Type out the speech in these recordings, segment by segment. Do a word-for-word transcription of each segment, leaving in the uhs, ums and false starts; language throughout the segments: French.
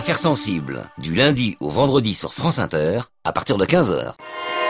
Affaires sensibles, du lundi au vendredi sur France Inter, à partir de quinze heures.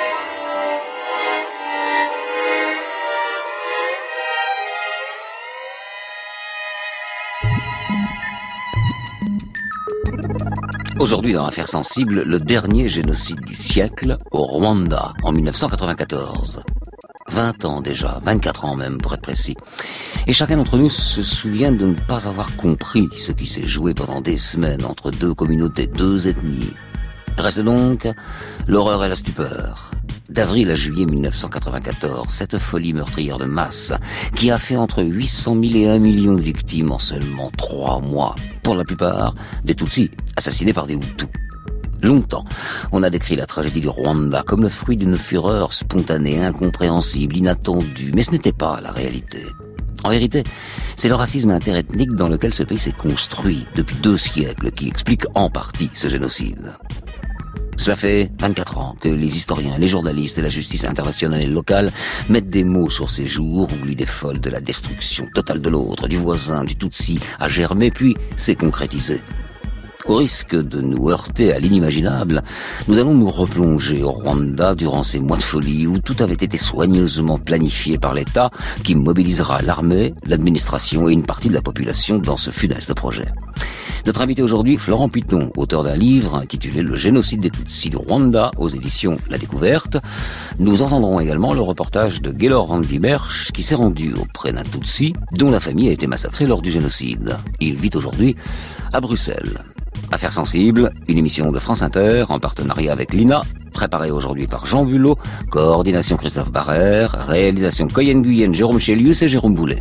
Aujourd'hui dans Affaires sensibles, le dernier génocide du siècle au Rwanda en mille neuf cent quatre-vingt-quatorze. vingt ans déjà, vingt-quatre ans même pour être précis. Et chacun d'entre nous se souvient de ne pas avoir compris ce qui s'est joué pendant des semaines entre deux communautés, deux ethnies. Reste donc l'horreur et la stupeur. D'avril à juillet mille neuf cent quatre-vingt-quatorze, cette folie meurtrière de masse qui a fait entre huit cent mille et un million de victimes en seulement trois mois. Pour la plupart, des Tutsis, assassinés par des Hutus. Longtemps, on a décrit la tragédie du Rwanda comme le fruit d'une fureur spontanée, incompréhensible, inattendue, mais ce n'était pas la réalité. En vérité, c'est le racisme interethnique dans lequel ce pays s'est construit depuis deux siècles qui explique en partie ce génocide. Cela fait vingt-quatre ans que les historiens, les journalistes et la justice internationale et locale mettent des mots sur ces jours où l'idée folle de la destruction totale de l'autre, du voisin, du Tutsi a germé puis s'est concrétisée. Au risque de nous heurter à l'inimaginable, nous allons nous replonger au Rwanda durant ces mois de folie où tout avait été soigneusement planifié par l'État qui mobilisera l'armée, l'administration et une partie de la population dans ce funeste projet. Notre invité aujourd'hui, Florent Piton, auteur d'un livre intitulé « Le génocide des Tutsis du Rwanda » aux éditions La Découverte. Nous entendrons également le reportage de Gaylor Van Wiebersch qui s'est rendu auprès d'un Tutsi dont la famille a été massacrée lors du génocide. Il vit aujourd'hui à Bruxelles. Affaires sensibles, une émission de France Inter en partenariat avec l'I N A, préparée aujourd'hui par Jean Bulot, coordination Christophe Barrère, réalisation Coyen Guyenne, Jérôme Chélius et Jérôme Boulet.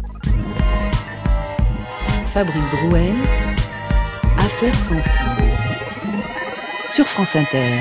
Fabrice Drouel, Affaires sensibles, sur France Inter.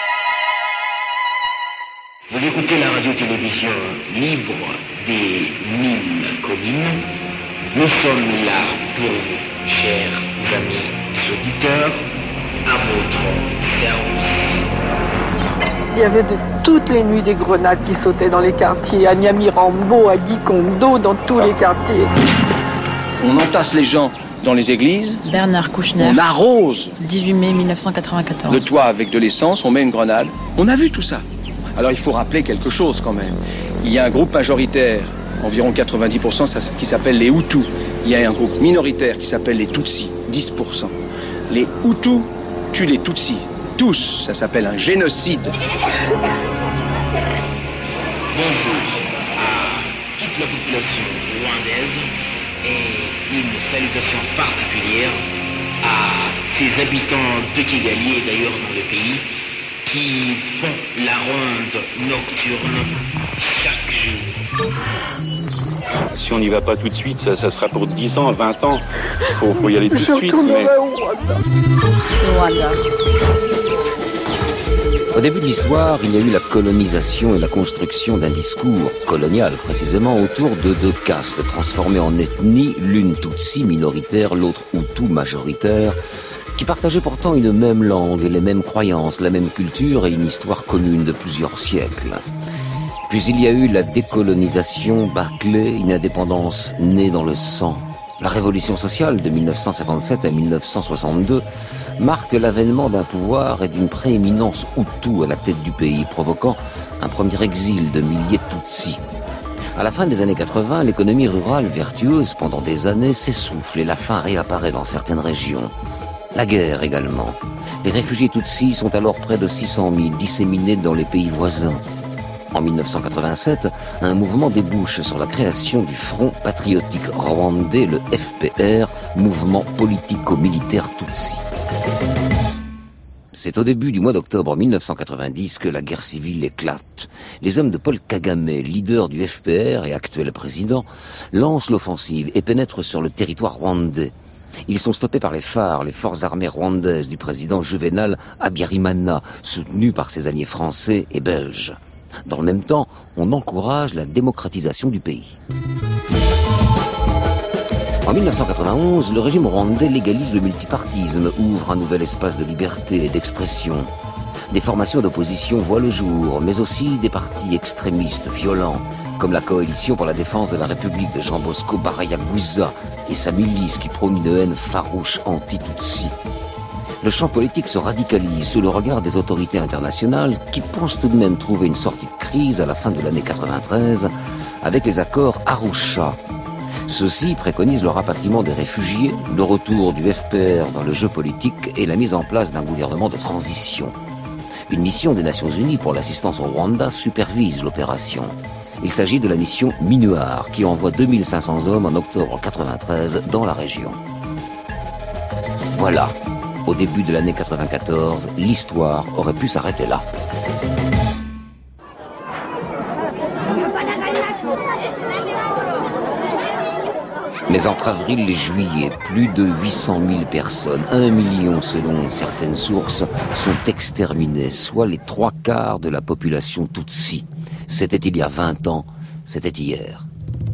Vous écoutez la radio-télévision libre des mille collines. Nous sommes là pour vous, chers amis auditeurs, à votre service. Il y avait de toutes les nuits des grenades qui sautaient dans les quartiers, à Nyamirambo, à Gikondo, dans tous les quartiers. On entasse les gens dans les églises. Bernard Kouchner. On arrose. dix-huit mai mille neuf cent quatre-vingt-quatorze. Le toit avec de l'essence, on met une grenade. On a vu tout ça. Alors il faut rappeler quelque chose quand même. Il y a un groupe majoritaire, environ quatre-vingt-dix pour cent, qui s'appelle les Hutus. Il y a un groupe minoritaire qui s'appelle les Tutsis, dix pour cent. Les Hutus tuent les Tutsis. Tous, ça s'appelle un génocide. Bonjour à toute la population rwandaise et une salutation particulière à ces habitants de Kigali et d'ailleurs dans le pays qui font la ronde nocturne chaque jour. Si on n'y va pas tout de suite, ça, ça sera pour dix ans, vingt ans. Il faut, faut y aller tout de Je suite. retournerai Mais... au Rwanda. Rwanda. Au début de l'histoire, il y a eu la colonisation et la construction d'un discours colonial, précisément autour de deux castes transformées en ethnies, l'une Tutsi minoritaire, l'autre Hutu majoritaire, qui partageaient pourtant une même langue, les mêmes croyances, la même culture et une histoire commune de plusieurs siècles. Puis il y a eu la décolonisation bâclée, une indépendance née dans le sang. La révolution sociale de mille neuf cent cinquante-sept à mille neuf cent soixante-deux marque l'avènement d'un pouvoir et d'une prééminence Hutu à la tête du pays, provoquant un premier exil de milliers de Tutsis. À la fin des années quatre-vingts, l'économie rurale vertueuse pendant des années s'essouffle et la faim réapparaît dans certaines régions. La guerre également. Les réfugiés Tutsis sont alors près de six cent mille, disséminés dans les pays voisins. En mille neuf cent quatre-vingt-sept, un mouvement débouche sur la création du Front patriotique rwandais, le F P R, mouvement politico-militaire Tutsi. C'est au début du mois d'octobre mille neuf cent quatre-vingt-dix que la guerre civile éclate. Les hommes de Paul Kagame, leader du F P R et actuel président, lancent l'offensive et pénètrent sur le territoire rwandais. Ils sont stoppés par les phares, les forces armées rwandaises du président Juvenal Habyarimana, soutenus par ses alliés français et belges. Dans le même temps, on encourage la démocratisation du pays. En mille neuf cent quatre-vingt-onze, le régime rwandais légalise le multipartisme, ouvre un nouvel espace de liberté et d'expression. Des formations d'opposition voient le jour, mais aussi des partis extrémistes violents, comme la Coalition pour la défense de la République de Jean Bosco Barayaguza et sa milice qui prône une haine farouche anti-Tutsi. le champ politique se radicalise sous le regard des autorités internationales qui pensent tout de même trouver une sortie de crise à la fin de l'année quatre-vingt-treize avec les accords Arusha. Ceux-ci préconisent le rapatriement des réfugiés, le retour du F P R dans le jeu politique et la mise en place d'un gouvernement de transition. Une mission des Nations Unies pour l'assistance au Rwanda supervise l'opération. Il s'agit de la mission MINUAR qui envoie deux mille cinq cents hommes en octobre quatre-vingt-treize dans la région. Voilà, au début de l'année quatre-vingt-quatorze, l'histoire aurait pu s'arrêter là. Mais entre avril et juillet, plus de huit cent mille personnes, un million selon certaines sources, sont exterminées, soit les trois quarts de la population Tutsi. C'était il y a vingt ans, c'était hier.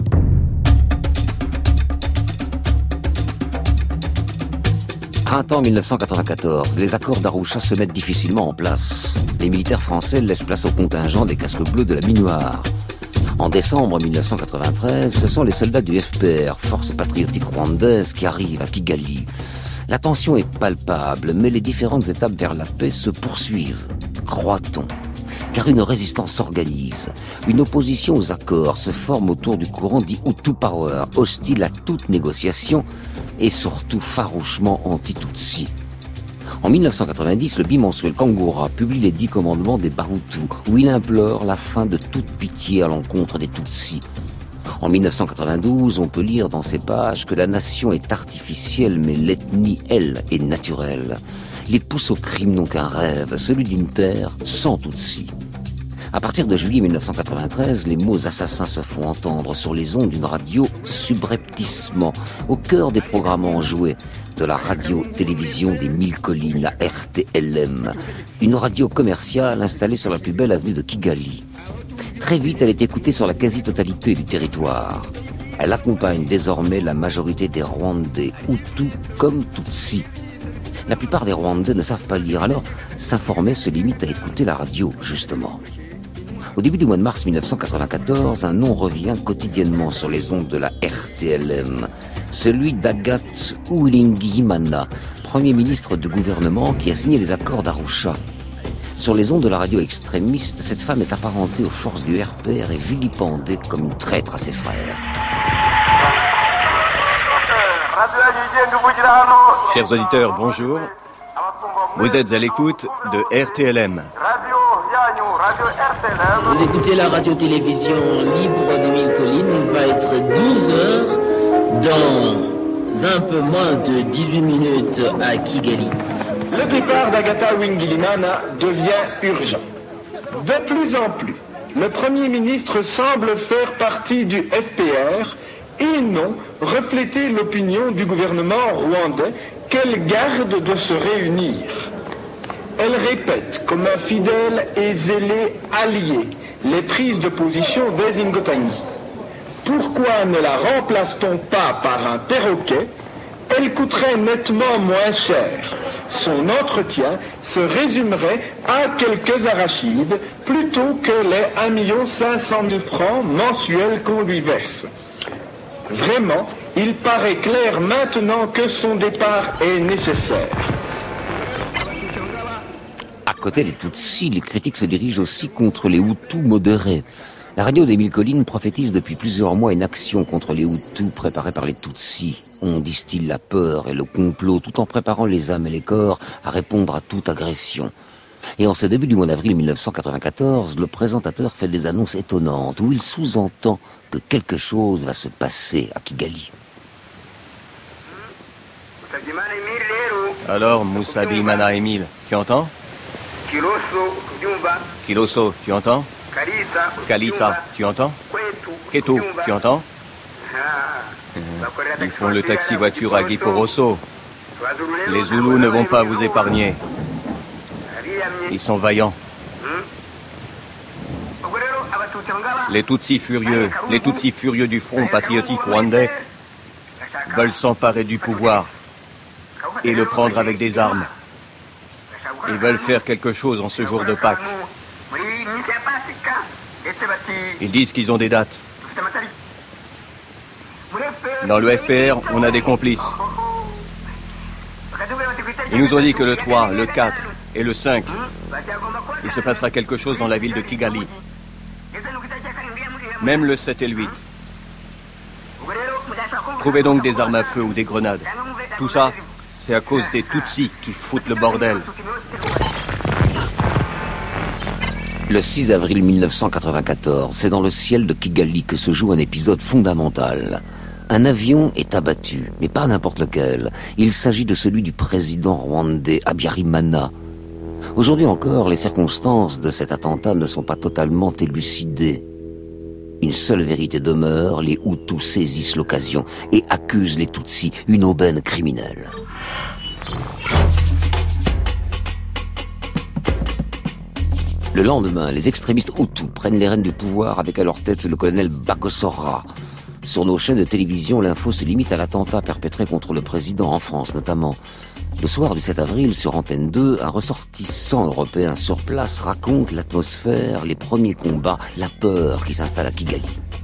Printemps mille neuf cent quatre-vingt-quatorze, les accords d'Arusha se mettent difficilement en place. Les militaires français laissent place au contingent des casques bleus de la MINUAR. En décembre mille neuf cent quatre-vingt-treize, ce sont les soldats du F P R, force patriotique rwandaise, qui arrivent à Kigali. La tension est palpable, mais les différentes étapes vers la paix se poursuivent, croit-on. Car une résistance s'organise. Une opposition aux accords se forme autour du courant dit Hutu Power, hostile à toute négociation et surtout farouchement anti-Tutsi. En mille neuf cent quatre-vingt-dix, le bimensuel Kangura publie les dix commandements des Bahutu, où il implore la fin de toute pitié à l'encontre des Tutsis. En mille neuf cent quatre-vingt-douze, on peut lire dans ces pages que la nation est artificielle, mais l'ethnie, elle, est naturelle. Il pousse au crime non qu'un rêve, celui d'une terre sans Tutsis. À partir de juillet mille neuf cent quatre-vingt-treize, les mots assassins se font entendre sur les ondes d'une radio subrepticement, au cœur des programmes enjoués de la radio-télévision des Mille Collines, la R T L M, une radio commerciale installée sur la plus belle avenue de Kigali. Très vite, elle est écoutée sur la quasi-totalité du territoire. Elle accompagne désormais la majorité des Rwandais, Hutus comme Tutsis. La plupart des Rwandais ne savent pas lire, alors s'informer se limite à écouter la radio, justement. Au début du mois de mars mille neuf cent quatre-vingt-quatorze, un nom revient quotidiennement sur les ondes de la R T L M, celui d'Agathe Uwilingiyimana, Premier ministre du gouvernement qui a signé les accords d'Arusha. Sur les ondes de la radio extrémiste, cette femme est apparentée aux forces du R P R et vilipendée comme une traître à ses frères. Chers auditeurs, bonjour. Vous êtes à l'écoute de R T L M. Vous écoutez la radio-télévision libre des Mille Collines. Il va être douze heures dans un peu moins de dix-huit minutes à Kigali. Le départ d'Agatha Uwilingiyimana devient urgent. De plus en plus, le Premier ministre semble faire partie du F P R et non refléter l'opinion du gouvernement rwandais qu'elle garde de se réunir. Elle répète comme un fidèle et zélé allié les prises de position des Ingotagny. Pourquoi ne la remplace-t-on pas par un perroquet? Elle coûterait nettement moins cher. Son entretien se résumerait à quelques arachides plutôt que les un million cinq cent mille francs mensuels qu'on lui verse. Vraiment, il paraît clair maintenant que son départ est nécessaire. À côté des Tutsis, les critiques se dirigent aussi contre les Hutus modérés. La radio des Mille Collines prophétise depuis plusieurs mois une action contre les Hutus préparée par les Tutsis. On distille la peur et le complot tout en préparant les âmes et les corps à répondre à toute agression. Et en ce début du mois d'avril mille neuf cent quatre-vingt-quatorze, le présentateur fait des annonces étonnantes où il sous-entend que quelque chose va se passer à Kigali. Alors, Musabyimana Emile, tu entends? Kiloso, tu entends? Kalisa, tu entends? Keto, tu entends? Ils font le taxi-voiture à Giporoso. Les Zoulous ne vont pas vous épargner. Ils sont vaillants. Les Tutsis furieux, les Tutsis furieux du Front patriotique rwandais veulent s'emparer du pouvoir et le prendre avec des armes. Ils veulent faire quelque chose en ce jour de Pâques. Ils disent qu'ils ont des dates. Dans le F P R, on a des complices. Ils nous ont dit que le trois, le quatre et le cinq, il se passera quelque chose dans la ville de Kigali. Même le sept et le huit. Trouvez donc des armes à feu ou des grenades. Tout ça, c'est à cause des Tutsis qui foutent le bordel. Le six avril mille neuf cent quatre-vingt-quatorze, c'est dans le ciel de Kigali que se joue un épisode fondamental. Un avion est abattu, mais pas n'importe lequel. Il s'agit de celui du président rwandais Habyarimana. Aujourd'hui encore, les circonstances de cet attentat ne sont pas totalement élucidées. Une seule vérité demeure, les Hutus saisissent l'occasion et accusent les Tutsis, une aubaine criminelle. Le lendemain, les extrémistes Hutus prennent les rênes du pouvoir avec à leur tête le colonel Bagosora. Sur nos chaînes de télévision, l'info se limite à l'attentat perpétré contre le président, en France notamment. Le soir du sept avril, sur Antenne deux, un ressortissant européen sur place raconte l'atmosphère, les premiers combats, la peur qui s'installe à Kigali.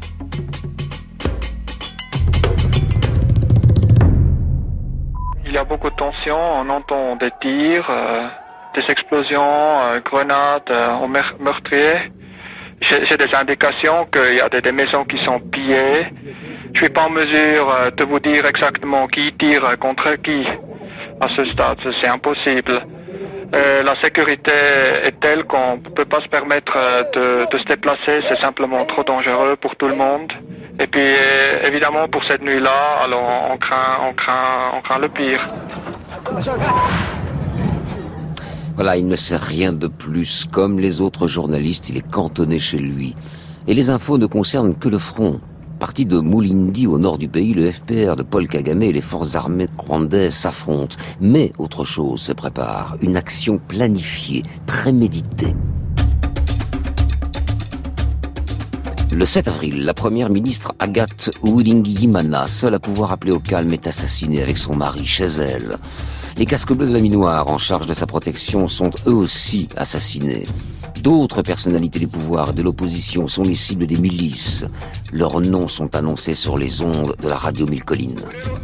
Il y a beaucoup de tensions, on entend des tirs, euh, des explosions, euh, grenades euh, au meurtrier. J'ai, j'ai des indications qu'il y a des, des maisons qui sont pillées. Je suis pas en mesure euh, de vous dire exactement qui tire contre qui. À ce stade, c'est impossible. Euh, la sécurité est telle qu'on ne peut pas se permettre de, de se déplacer, c'est simplement trop dangereux pour tout le monde. Et puis, euh, évidemment, pour cette nuit-là, alors on craint, on craint, on craint le pire. Voilà, il ne sait rien de plus. Comme les autres journalistes, il est cantonné chez lui. Et les infos ne concernent que le front. Parti de Mulindi, au nord du pays, le F P R de Paul Kagame et les forces armées rwandaises s'affrontent. Mais autre chose se prépare, une action planifiée, préméditée. Le sept avril, la première ministre Agathe Uwilingiyimana, seule à pouvoir appeler au calme, est assassinée avec son mari chez elle. Les casques bleus de la Minoire, en charge de sa protection, sont eux aussi assassinés. D'autres personnalités des pouvoirs et de l'opposition sont les cibles des milices. Leurs noms sont annoncés sur les ondes de la radio Mille Collines.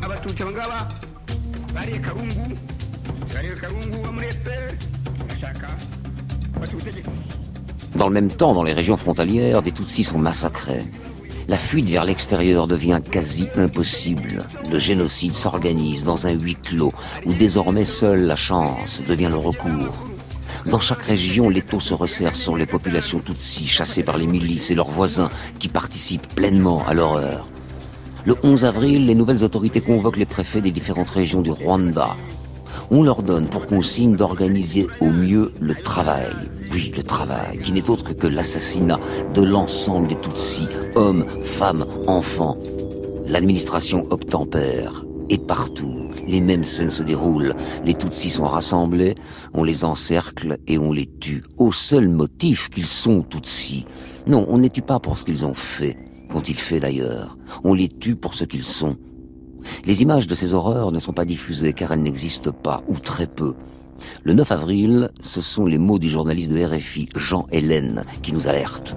Dans le même temps, dans les régions frontalières, des Tutsis sont massacrés. La fuite vers l'extérieur devient quasi impossible. Le génocide s'organise dans un huis clos où désormais seule la chance devient le recours. Dans chaque région, l'étau se resserre sur les populations Tutsis chassées par les milices et leurs voisins qui participent pleinement à l'horreur. Le onze avril, les nouvelles autorités convoquent les préfets des différentes régions du Rwanda. On leur donne pour consigne d'organiser au mieux le travail. Oui, le travail, qui n'est autre que l'assassinat de l'ensemble des Tutsis, hommes, femmes, enfants. L'administration obtempère. Et partout, les mêmes scènes se déroulent. Les Tutsis sont rassemblés, on les encercle et on les tue. Au seul motif qu'ils sont Tutsis. Non, on ne les tue pas pour ce qu'ils ont fait, qu'ont-ils fait d'ailleurs. On les tue pour ce qu'ils sont. Les images de ces horreurs ne sont pas diffusées car elles n'existent pas, ou très peu. Le neuf avril, ce sont les mots du journaliste de R F I, Jean Hélène, qui nous alertent.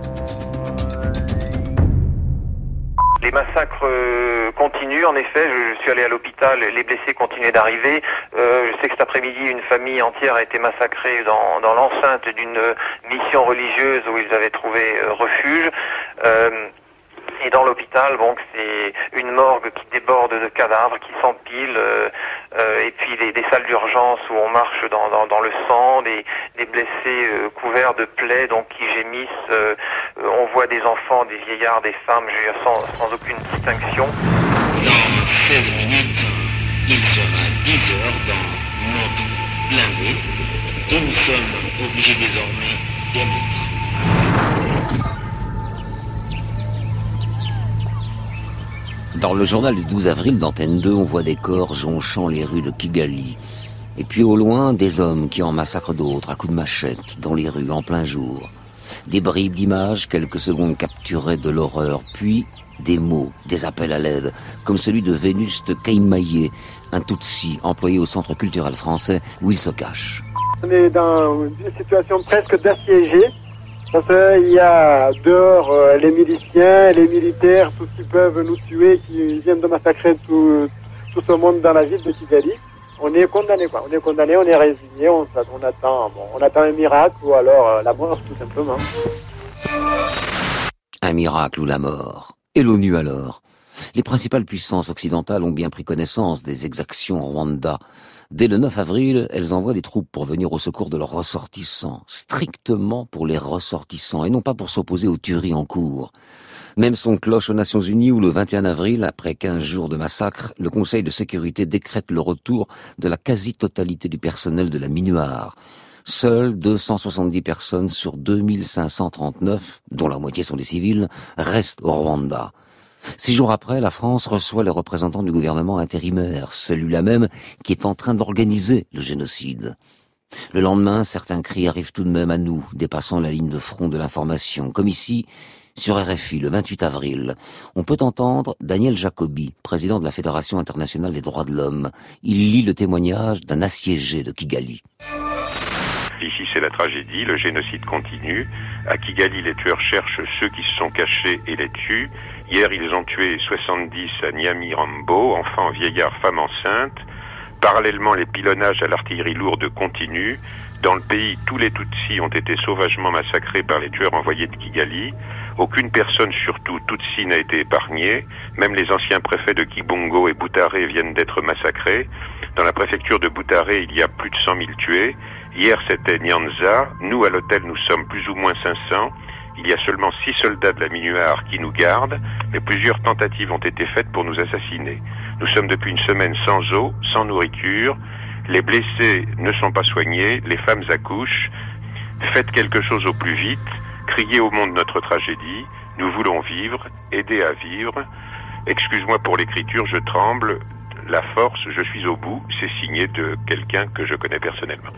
Les massacres continuent, en effet. Je suis allé à l'hôpital, les blessés continuaient d'arriver. Euh, je sais que cet après-midi, une famille entière a été massacrée dans, dans l'enceinte d'une mission religieuse où ils avaient trouvé refuge. Euh, Et dans l'hôpital, bon, c'est une morgue qui déborde de cadavres, qui s'empile, euh, euh, et puis des, des salles d'urgence où on marche dans, dans, dans le sang, des, des blessés euh, couverts de plaies, donc qui gémissent. Euh, euh, on voit des enfants, des vieillards, des femmes, je veux dire, sans, sans aucune distinction. Dans seize minutes, il sera dix heures dans notre blindé, et nous sommes obligés désormais d'émettre. Dans le journal du douze avril d'Antenne deux, on voit des corps jonchant les rues de Kigali. Et puis au loin, des hommes qui en massacrent d'autres à coups de machette dans les rues en plein jour. Des bribes d'images, quelques secondes capturées de l'horreur, puis des mots, des appels à l'aide, comme celui de Vénuste Kaimaye, un Tutsi employé au Centre culturel français où il se cache. On est dans une situation presque d'assiégé. Parce qu'il y a dehors euh, les miliciens, les militaires, tous qui peuvent nous tuer, qui viennent de massacrer tout, tout ce monde dans la ville de Kigali. on est condamné, quoi. On est condamné, on est résigné, on, on attend, bon, on attend un miracle ou alors euh, la mort, tout simplement. Un miracle ou la mort. Et l'ONU alors? Les principales puissances occidentales ont bien pris connaissance des exactions au Rwanda. Dès le neuf avril, elles envoient des troupes pour venir au secours de leurs ressortissants, strictement pour les ressortissants, et non pas pour s'opposer aux tueries en cours. Même son cloche aux Nations Unies où le vingt et un avril, après quinze jours de massacre, le Conseil de sécurité décrète le retour de la quasi-totalité du personnel de la MINUAR. Seules deux cent soixante-dix personnes sur deux mille cinq cent trente-neuf, dont la moitié sont des civils, restent au Rwanda. Six jours après, la France reçoit les représentants du gouvernement intérimaire, celui-là même qui est en train d'organiser le génocide. Le lendemain, certains cris arrivent tout de même à nous, dépassant la ligne de front de l'information, comme ici, sur R F I, le vingt-huit avril. On peut entendre Daniel Jacobi, président de la Fédération internationale des droits de l'homme. Il lit le témoignage d'un assiégé de Kigali. Ici, c'est la tragédie, le génocide continue. À Kigali, les tueurs cherchent ceux qui se sont cachés et les tuent. Hier, ils ont tué soixante-dix à Nyamirambo, enfants, vieillards, femmes enceintes. Parallèlement, les pilonnages à l'artillerie lourde continuent. Dans le pays, tous les Tutsis ont été sauvagement massacrés par les tueurs envoyés de Kigali. Aucune personne, surtout Tutsi, n'a été épargnée. Même les anciens préfets de Kibungo et Butare viennent d'être massacrés. Dans la préfecture de Butare, il y a plus de cent mille tués. Hier, c'était Nyanza. Nous, à l'hôtel, nous sommes plus ou moins cinq cents. Il y a seulement six soldats de la MINUAR qui nous gardent, mais plusieurs tentatives ont été faites pour nous assassiner. Nous sommes depuis une semaine sans eau, sans nourriture. Les blessés ne sont pas soignés, les femmes accouchent. Faites quelque chose au plus vite. Criez au monde notre tragédie. Nous voulons vivre, aider à vivre. Excuse-moi pour l'écriture, je tremble. La force, je suis au bout. C'est signé de quelqu'un que je connais personnellement.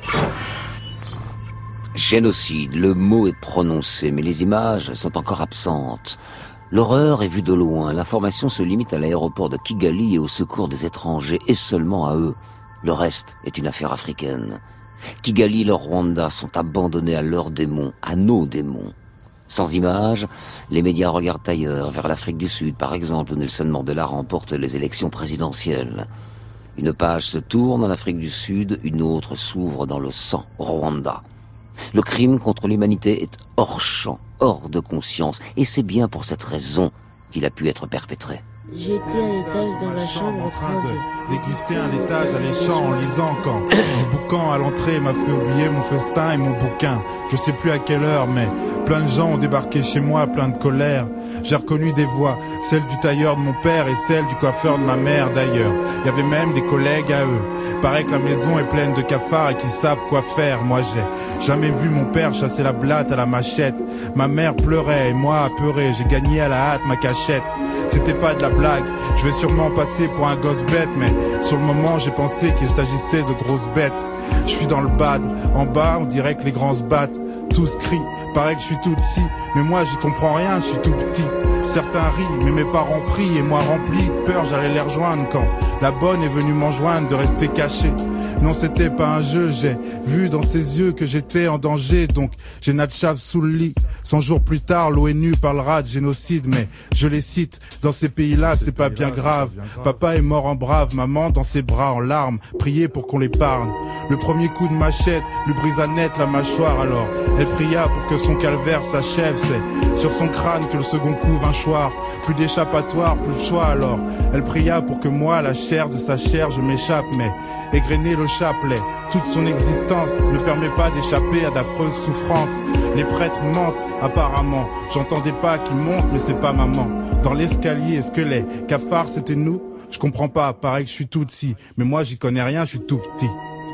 Génocide, le mot est prononcé, mais les images sont encore absentes. L'horreur est vue de loin, l'information se limite à l'aéroport de Kigali et au secours des étrangers, et seulement à eux. Le reste est une affaire africaine. Kigali et le Rwanda sont abandonnés à leurs démons, à nos démons. Sans images, les médias regardent ailleurs, vers l'Afrique du Sud, par exemple, où Nelson Mandela remporte les élections présidentielles. Une page se tourne en Afrique du Sud, une autre s'ouvre dans le sang, Rwanda. Le crime contre l'humanité est hors champ, hors de conscience, et c'est bien pour cette raison qu'il a pu être perpétré. J'étais à l'étage dans la chambre en train de déguster un laitage alléchant en lisant quand du boucan à l'entrée m'a fait oublier mon festin et mon bouquin. Je sais plus à quelle heure, mais plein de gens ont débarqué chez moi, plein de colère. J'ai reconnu des voix, celle du tailleur de mon père et celle du coiffeur de ma mère d'ailleurs. Il y avait même des collègues à eux. Paraît que la maison est pleine de cafards et qu'ils savent quoi faire. Moi j'ai jamais vu mon père chasser la blatte à la machette. Ma mère pleurait et moi apeuré, j'ai gagné à la hâte ma cachette. C'était pas de la blague, je vais sûrement passer pour un gosse bête, mais sur le moment j'ai pensé qu'il s'agissait de grosses bêtes. Je suis dans le bad, en bas on dirait que les grands se battent. Tous crient, paraît que je suis tout petit, mais moi j'y comprends rien, je suis tout petit. Certains rient, mais mes parents prient, et moi rempli de peur j'allais les rejoindre quand la bonne est venue m'enjoindre de rester caché. Non, c'était pas un jeu, j'ai vu dans ses yeux que j'étais en danger, donc j'ai Natchav sous le lit. Cent jours plus tard, l'ONU parlera de génocide, mais je les cite, dans ces pays-là, c'est pas bien grave. Papa est mort en brave, maman dans ses bras en larmes, priez pour qu'on l'épargne. Le premier coup de machette lui brisa net la mâchoire, alors elle pria pour que son calvaire s'achève. C'est sur son crâne que le second coup vint choir. Plus d'échappatoire, plus de choix alors. Elle pria pour que moi, la chair de sa chair, je m'échappe, mais égrener le chapelet, toute son existence ne permet pas d'échapper à d'affreuses souffrances. Les prêtres mentent apparemment, j'entendais pas qu'ils montent mais c'est pas maman. Dans l'escalier, est-ce que les cafards c'était nous? Je comprends pas, pareil que je suis tout petit, mais moi j'y connais rien, je suis tout petit.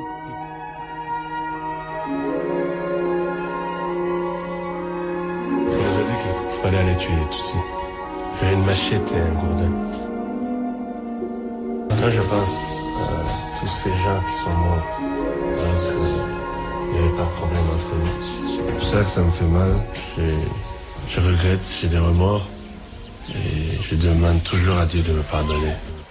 On nous a dit qu'il fallait aller tuer les Tutsis. Il y avait une machette et un gourdin. Quand je pense à tous ces gens qui sont morts, alors qu'il n'y avait pas de problème entre nous. C'est pour ça que ça me fait mal. Je, je regrette, j'ai des remords. Et je demande toujours à Dieu de me pardonner.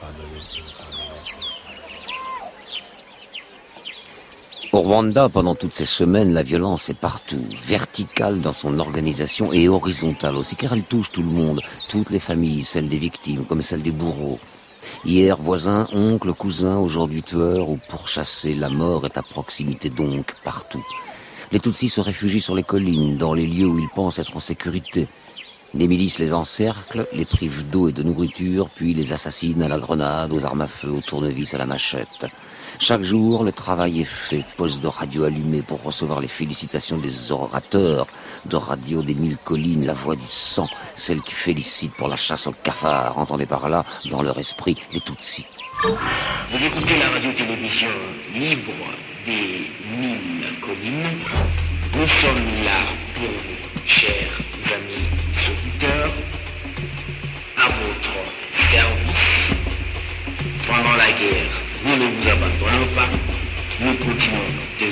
Au Rwanda, pendant toutes ces semaines, la violence est partout, verticale dans son organisation et horizontale aussi, car elle touche tout le monde, toutes les familles, celles des victimes comme celles des bourreaux. Hier voisin, oncle, cousin, aujourd'hui tueur ou pourchassé, la mort est à proximité donc, partout. Les Tutsis se réfugient sur les collines, dans les lieux où ils pensent être en sécurité. Les milices les encerclent, les privent d'eau et de nourriture, puis les assassinent à la grenade, aux armes à feu, au tournevis, à la machette. Chaque jour, le travail est fait, poste de radio allumé pour recevoir les félicitations des orateurs de radio des mille collines, la voix du sang, celle qui félicite pour la chasse au cafard, entendez par là, dans leur esprit, les Tutsis. Vous écoutez la radio-télévision libre des mille collines. Nous sommes là pour vous, chers amis auditeurs, à votre service. Pendant la guerre, nous ne vous abandonnons pas, nous continuons de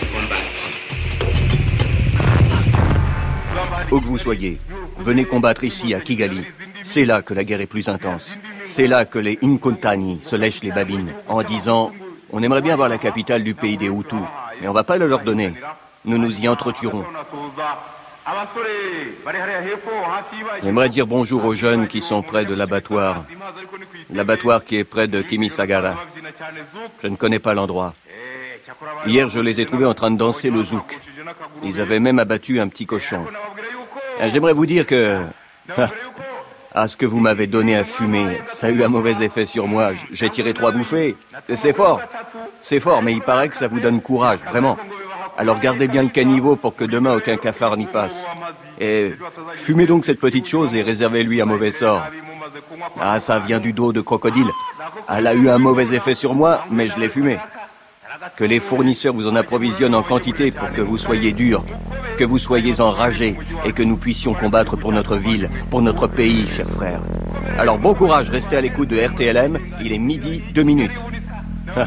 combattre. Où que vous soyez, venez combattre ici à Kigali. C'est là que la guerre est plus intense. C'est là que les Inkontani se lèchent les babines en disant « On aimerait bien voir la capitale du pays des Hutus, mais on va pas le leur donner. Nous nous y entretuerons. » J'aimerais dire bonjour aux jeunes qui sont près de l'abattoir. L'abattoir qui est près de Kimisagara. Je ne connais pas l'endroit. Hier, je les ai trouvés en train de danser le zouk. Ils avaient même abattu un petit cochon. J'aimerais vous dire que... Ah, ce que vous m'avez donné à fumer, ça a eu un mauvais effet sur moi. J'ai tiré trois bouffées. C'est fort. C'est fort, mais il paraît que ça vous donne courage, vraiment. Alors gardez bien le caniveau pour que demain aucun cafard n'y passe. Et fumez donc cette petite chose et réservez-lui un mauvais sort. Ah, ça vient du dos de crocodile. Elle a eu un mauvais effet sur moi, mais je l'ai fumée. Que les fournisseurs vous en approvisionnent en quantité pour que vous soyez durs, que vous soyez enragés et que nous puissions combattre pour notre ville, pour notre pays, chers frères. Alors bon courage, restez à l'écoute de R T L M, il est midi, deux minutes. Ah.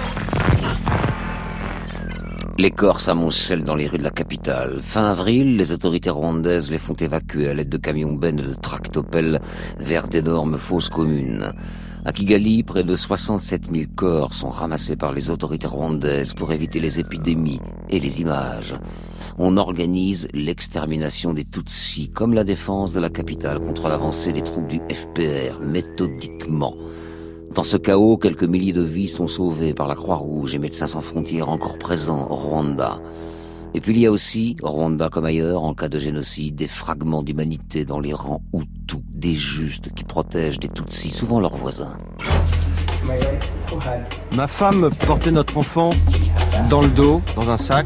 Les corps s'amoncellent dans les rues de la capitale. Fin avril, les autorités rwandaises les font évacuer à l'aide de camions bennes et de tractopelles vers d'énormes fosses communes. À Kigali, près de soixante-sept mille corps sont ramassés par les autorités rwandaises pour éviter les épidémies et les images. On organise l'extermination des Tutsis, comme la défense de la capitale contre l'avancée des troupes du F P R, méthodiquement. Dans ce chaos, quelques milliers de vies sont sauvées par la Croix-Rouge et Médecins sans frontières encore présents au Rwanda. Et puis il y a aussi, au Rwanda comme ailleurs, en cas de génocide, des fragments d'humanité dans les rangs Hutus, des justes qui protègent des Tutsis, souvent leurs voisins. Ma femme portait notre enfant dans le dos, dans un sac.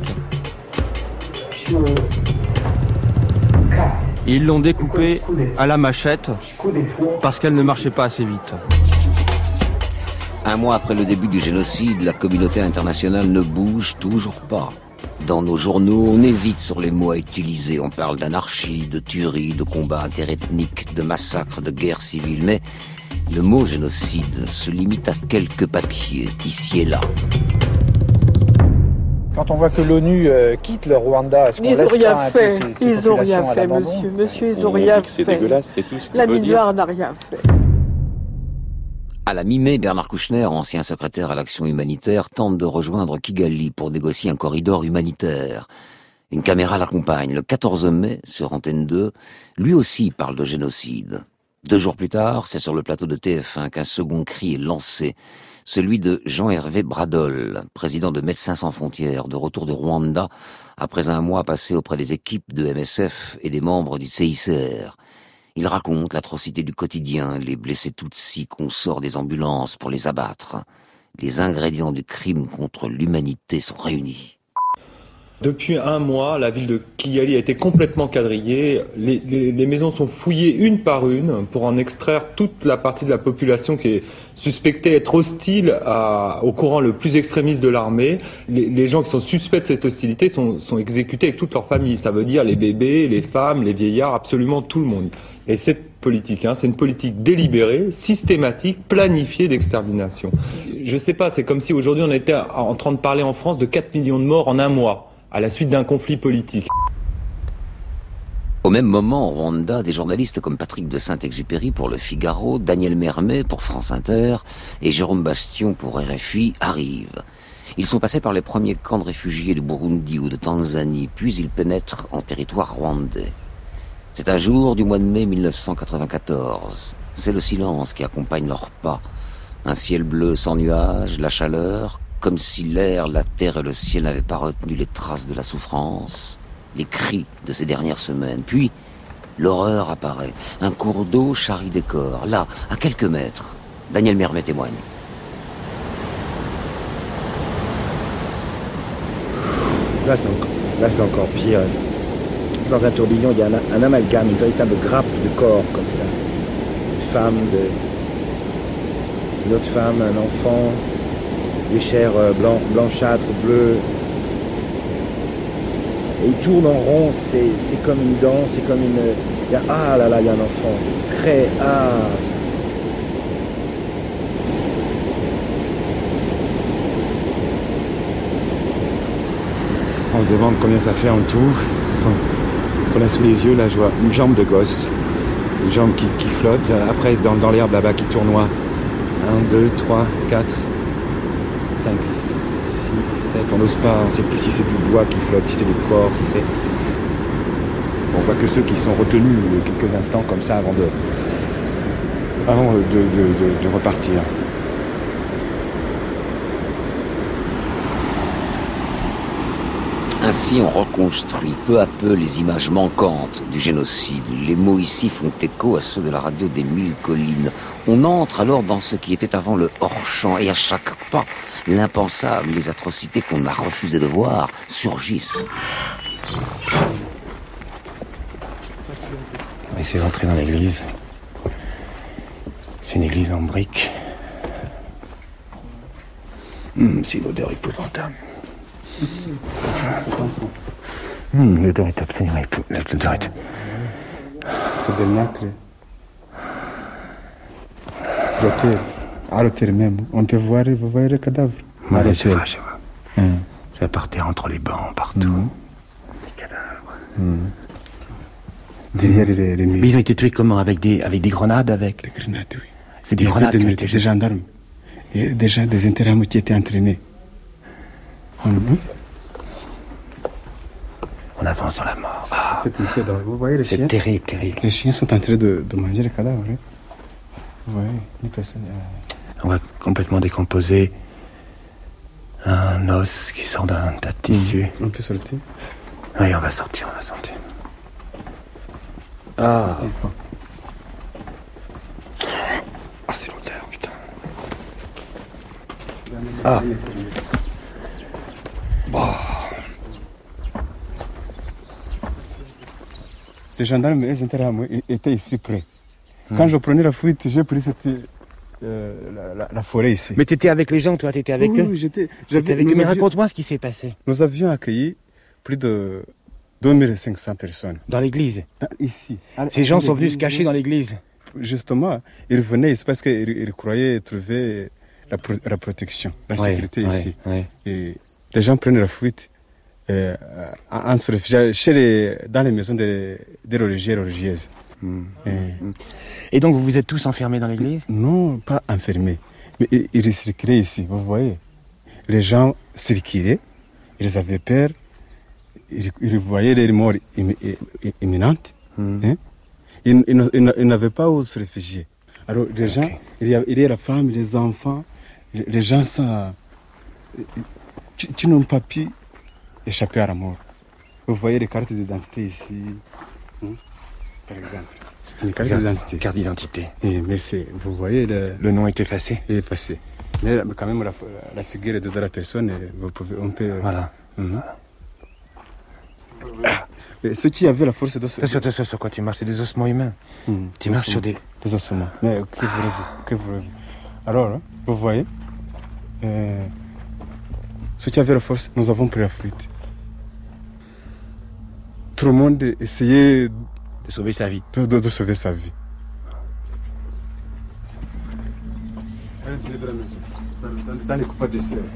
Et ils l'ont découpée à la machette parce qu'elle ne marchait pas assez vite. Un mois après le début du génocide, la communauté internationale ne bouge toujours pas. Dans nos journaux, on hésite sur les mots à utiliser. On parle d'anarchie, de tuerie, de combat interethnique, de massacre, de guerre civile. Mais le mot génocide se limite à quelques papiers, ici et là. Quand on voit que l'ONU euh, quitte le Rwanda, est-ce qu'on laisse pas un peu ces, ces Ils n'ont rien populations à fait, l'abandon ? monsieur. Monsieur, ils n'ont rien fait. C'est dégueulasse, c'est tout ce qu'il La faut dire. Minoire n'a rien fait. À la mi-mai, Bernard Kouchner, ancien secrétaire à l'action humanitaire, tente de rejoindre Kigali pour négocier un corridor humanitaire. Une caméra l'accompagne. Le quatorze mai, sur Antenne deux, lui aussi parle de génocide. Deux jours plus tard, c'est sur le plateau de T F un qu'un second cri est lancé. Celui de Jean-Hervé Bradol, président de Médecins sans frontières, de retour de Rwanda, après un mois passé auprès des équipes de M S F et des membres du C I C R. Il raconte l'atrocité du quotidien, les blessés Tutsis qu'on sort des ambulances pour les abattre. Les ingrédients du crime contre l'humanité sont réunis. Depuis un mois, la ville de Kigali a été complètement quadrillée. Les, les, les maisons sont fouillées une par une pour en extraire toute la partie de la population qui est suspectée être hostile à, au courant le plus extrémiste de l'armée. Les, les gens qui sont suspects de cette hostilité sont, sont exécutés avec toute leur famille. Ça veut dire les bébés, les femmes, les vieillards, absolument tout le monde. Et cette politique, hein, c'est une politique délibérée, systématique, planifiée d'extermination. Je sais pas, c'est comme si aujourd'hui on était en train de parler en France de quatre millions de morts en un mois, à la suite d'un conflit politique. Au même moment, au Rwanda, des journalistes comme Patrick de Saint-Exupéry pour Le Figaro, Daniel Mermet pour France Inter et Jérôme Bastion pour R F I arrivent. Ils sont passés par les premiers camps de réfugiés du Burundi ou de Tanzanie, puis ils pénètrent en territoire rwandais. C'est un jour du mois de mai mille neuf cent quatre-vingt-quatorze. C'est le silence qui accompagne leurs pas. Un ciel bleu sans nuages, la chaleur, comme si l'air, la terre et le ciel n'avaient pas retenu les traces de la souffrance, les cris de ces dernières semaines. Puis, l'horreur apparaît. Un cours d'eau charrie des corps. Là, à quelques mètres, Daniel Mermet témoigne. Là, c'est encore, là, c'est encore pire. Dans un tourbillon, il y a un, un amalgame, une véritable grappe de corps, comme ça. Une femme, de... une autre femme, un enfant, des chairs blanc, blanchâtres, bleues. Et il tourne en rond, c'est, c'est comme une danse, c'est comme une... Il y a, ah là là, il y a un enfant, très... Ah. On se demande combien ça fait en tout. Parce qu'on, parce qu'on a sous les yeux, là, je vois une jambe de gosse. Une jambe qui, qui flotte. Après, dans, dans l'herbe là-bas, qui tournoie. Un, deux, trois, quatre, cinq, six, sept. On n'ose pas, on ne sait plus si c'est du bois qui flotte, si c'est du corps, si c'est... On voit que ceux qui sont retenus quelques instants comme ça avant de, avant de, de, de, de repartir. Ainsi, on reconstruit peu à peu les images manquantes du génocide. Les mots ici font écho à ceux de la radio des Mille Collines. On entre alors dans ce qui était avant le hors-champ, et à chaque pas, l'impensable, les atrocités qu'on a refusé de voir surgissent. On va essayer d'entrer dans l'église. C'est une église en briques. Mmh, c'est une odeur épouvantable. Mmh, l'odeur est absolument épouvantable. L'odeur est... L'hôtel, à l'hôtel même, on peut voir, vous voyez le cadavre. Ouais, je vois, je vois. Mmh. Je vais par terre entre les bancs, partout. Mmh. Les cadavres. Mmh. Derrière les, les murs. Mais ils ont été tués comment? Avec des, avec des grenades, avec... Des grenades, oui. C'est des grenades des, des, des gendarmes. Et déjà des intérêts qui étaient entraînés. On, on avance dans la mort. Ah. C'est, c'est, vous voyez les c'est chiens? C'est terrible, terrible. Les chiens sont en train de, de manger les cadavres. Hein. Vous voyez, les personnes... Euh... On va complètement décomposer un os qui sort d'un tas de tissu. Mmh. On peut sortir? Oui, on va sortir, on va sortir. Ah. Ah, c'est l'odeur, putain. Ah. Bah. Les gendarmes et les intérêts étaient ici près. Quand mmh. je prenais la fuite, j'ai pris cette, euh, la, la, la forêt ici. Mais tu étais avec les gens, toi, tu étais avec oui, eux? Oui, j'étais. J'étais avec eux. Mais raconte-moi ce qui s'est passé. Nous avions accueilli plus de deux mille cinq cents personnes. Dans l'église? Ici. Ces gens sont venus se cacher dans l'église? Justement, ils venaient ici parce qu'ils ils croyaient trouver la, pro la protection, la ouais, sécurité ouais, ici. Ouais. Et les gens prennent la fuite euh, en se réfugiant chez les, dans les maisons des, des religieux et religieuses. Mmh. Et, et donc vous vous êtes tous enfermés dans l'église? Non, pas enfermés. Mais ils, ils circulaient ici, vous voyez. Les gens circulaient, ils avaient peur. Ils, ils voyaient les morts imminentes. Mmh. Hein? Ils, ils, ils, ils n'avaient pas où se réfugier. Alors, les okay. gens, il y, a, il y a la femme, les enfants, les, les gens, ça, tu, tu n'ont pas pu échapper à la mort. Vous voyez les cartes d'identité ici, hein? Par exemple. C'est une carte d'identité. Carte d'identité. Et, mais c'est, vous voyez, le, le nom est effacé. Est effacé. Mais quand même, la, la figure est de la personne, vous pouvez, on peut. Voilà. Mmh. Ah, ceux qui avaient la force d'ossements. Attention, attention, sur quoi tu marches? C'est des ossements humains. Mmh, tu marches sur des... Des ossements. Mais que voulez-vous? Que voulez-vous? Alors, hein, vous voyez, euh, ceux qui avaient la force, nous avons pris la fuite. Tout le monde essayait... De sauver sa vie. De, de, de sauver sa vie. Allez, de la maison. Dans, dans, dans les couvents des sœurs.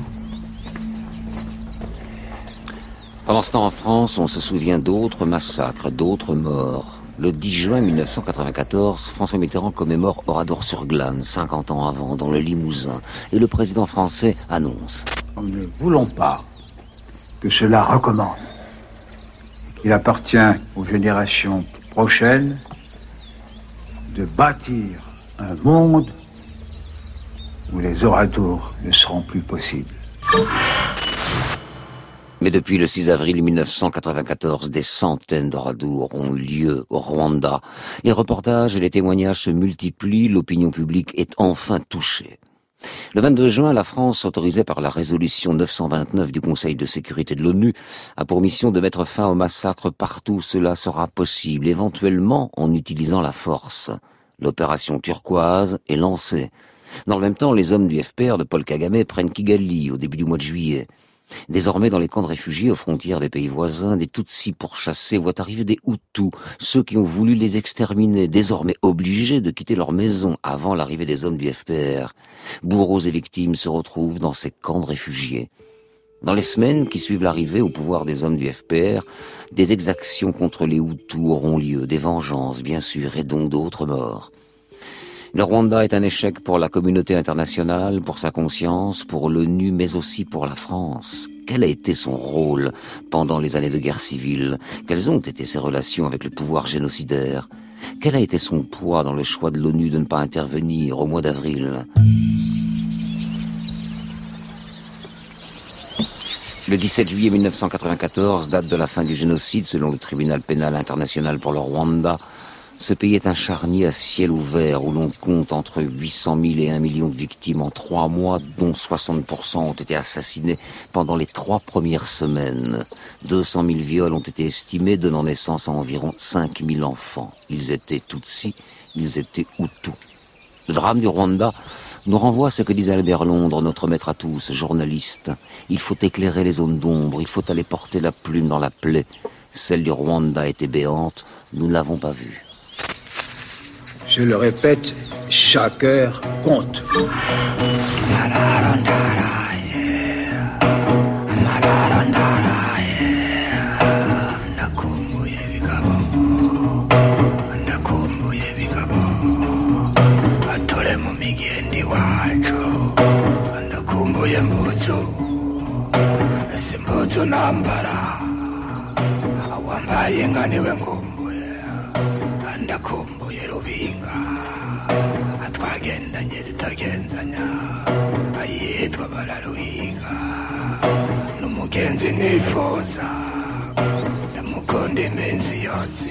Pendant ce temps, en France, on se souvient d'autres massacres, d'autres morts. Le dix juin mille neuf cent quatre-vingt-quatorze, François Mitterrand commémore Oradour-sur-Glane, cinquante ans avant, dans le Limousin. Et le président français annonce: nous ne voulons pas que cela recommence. Il appartient aux générations prochaines de bâtir un monde où les oratours ne seront plus possibles. Mais depuis le six avril mille neuf cent quatre-vingt-quatorze, des centaines d'oradours ont lieu au Rwanda. Les reportages et les témoignages se multiplient, l'opinion publique est enfin touchée. Le vingt-deux juin, la France, autorisée par la résolution neuf cent vingt-neuf du Conseil de sécurité de l'ONU, a pour mission de mettre fin au massacre partout où cela sera possible, éventuellement en utilisant la force. L'opération turquoise est lancée. Dans le même temps, les hommes du F P R de Paul Kagame prennent Kigali au début du mois de juillet. Désormais, dans les camps de réfugiés aux frontières des pays voisins, des Tutsis pourchassés voient arriver des Hutus, ceux qui ont voulu les exterminer, désormais obligés de quitter leur maison avant l'arrivée des hommes du F P R. Bourreaux et victimes se retrouvent dans ces camps de réfugiés. Dans les semaines qui suivent l'arrivée au pouvoir des hommes du F P R, des exactions contre les Hutus auront lieu, des vengeances bien sûr, et donc d'autres morts. Le Rwanda est un échec pour la communauté internationale, pour sa conscience, pour l'ONU, mais aussi pour la France. Quel a été son rôle pendant les années de guerre civile? Quelles ont été ses relations avec le pouvoir génocidaire? Quel a été son poids dans le choix de l'ONU de ne pas intervenir au mois d'avril? Le dix-sept juillet mille neuf cent quatre-vingt-quatorze, date de la fin du génocide selon le tribunal pénal international pour le Rwanda. Ce pays est un charnier à ciel ouvert où l'on compte entre huit cent mille et un million de victimes en trois mois, dont soixante pour cent ont été assassinés pendant les trois premières semaines. deux cent mille viols ont été estimés, donnant naissance à environ cinq mille enfants. Ils étaient Tutsis, ils étaient Hutus. Le drame du Rwanda nous renvoie à ce que disait Albert Londres, notre maître à tous, journaliste. Il faut éclairer les zones d'ombre, il faut aller porter la plume dans la plaie. Celle du Rwanda était béante, nous ne l'avons pas vue. Je le répète, chaque heure compte. Atole mu migendi wacu ndakumbuye mbuzu ese mbuzu nambara awambaye nganiwe ngumbuye ndakumbuye rubinga atwagendanye zitagenzanya ayitwa bararuhiga n'umugenzi nifuza ndamukunda iminsi yose.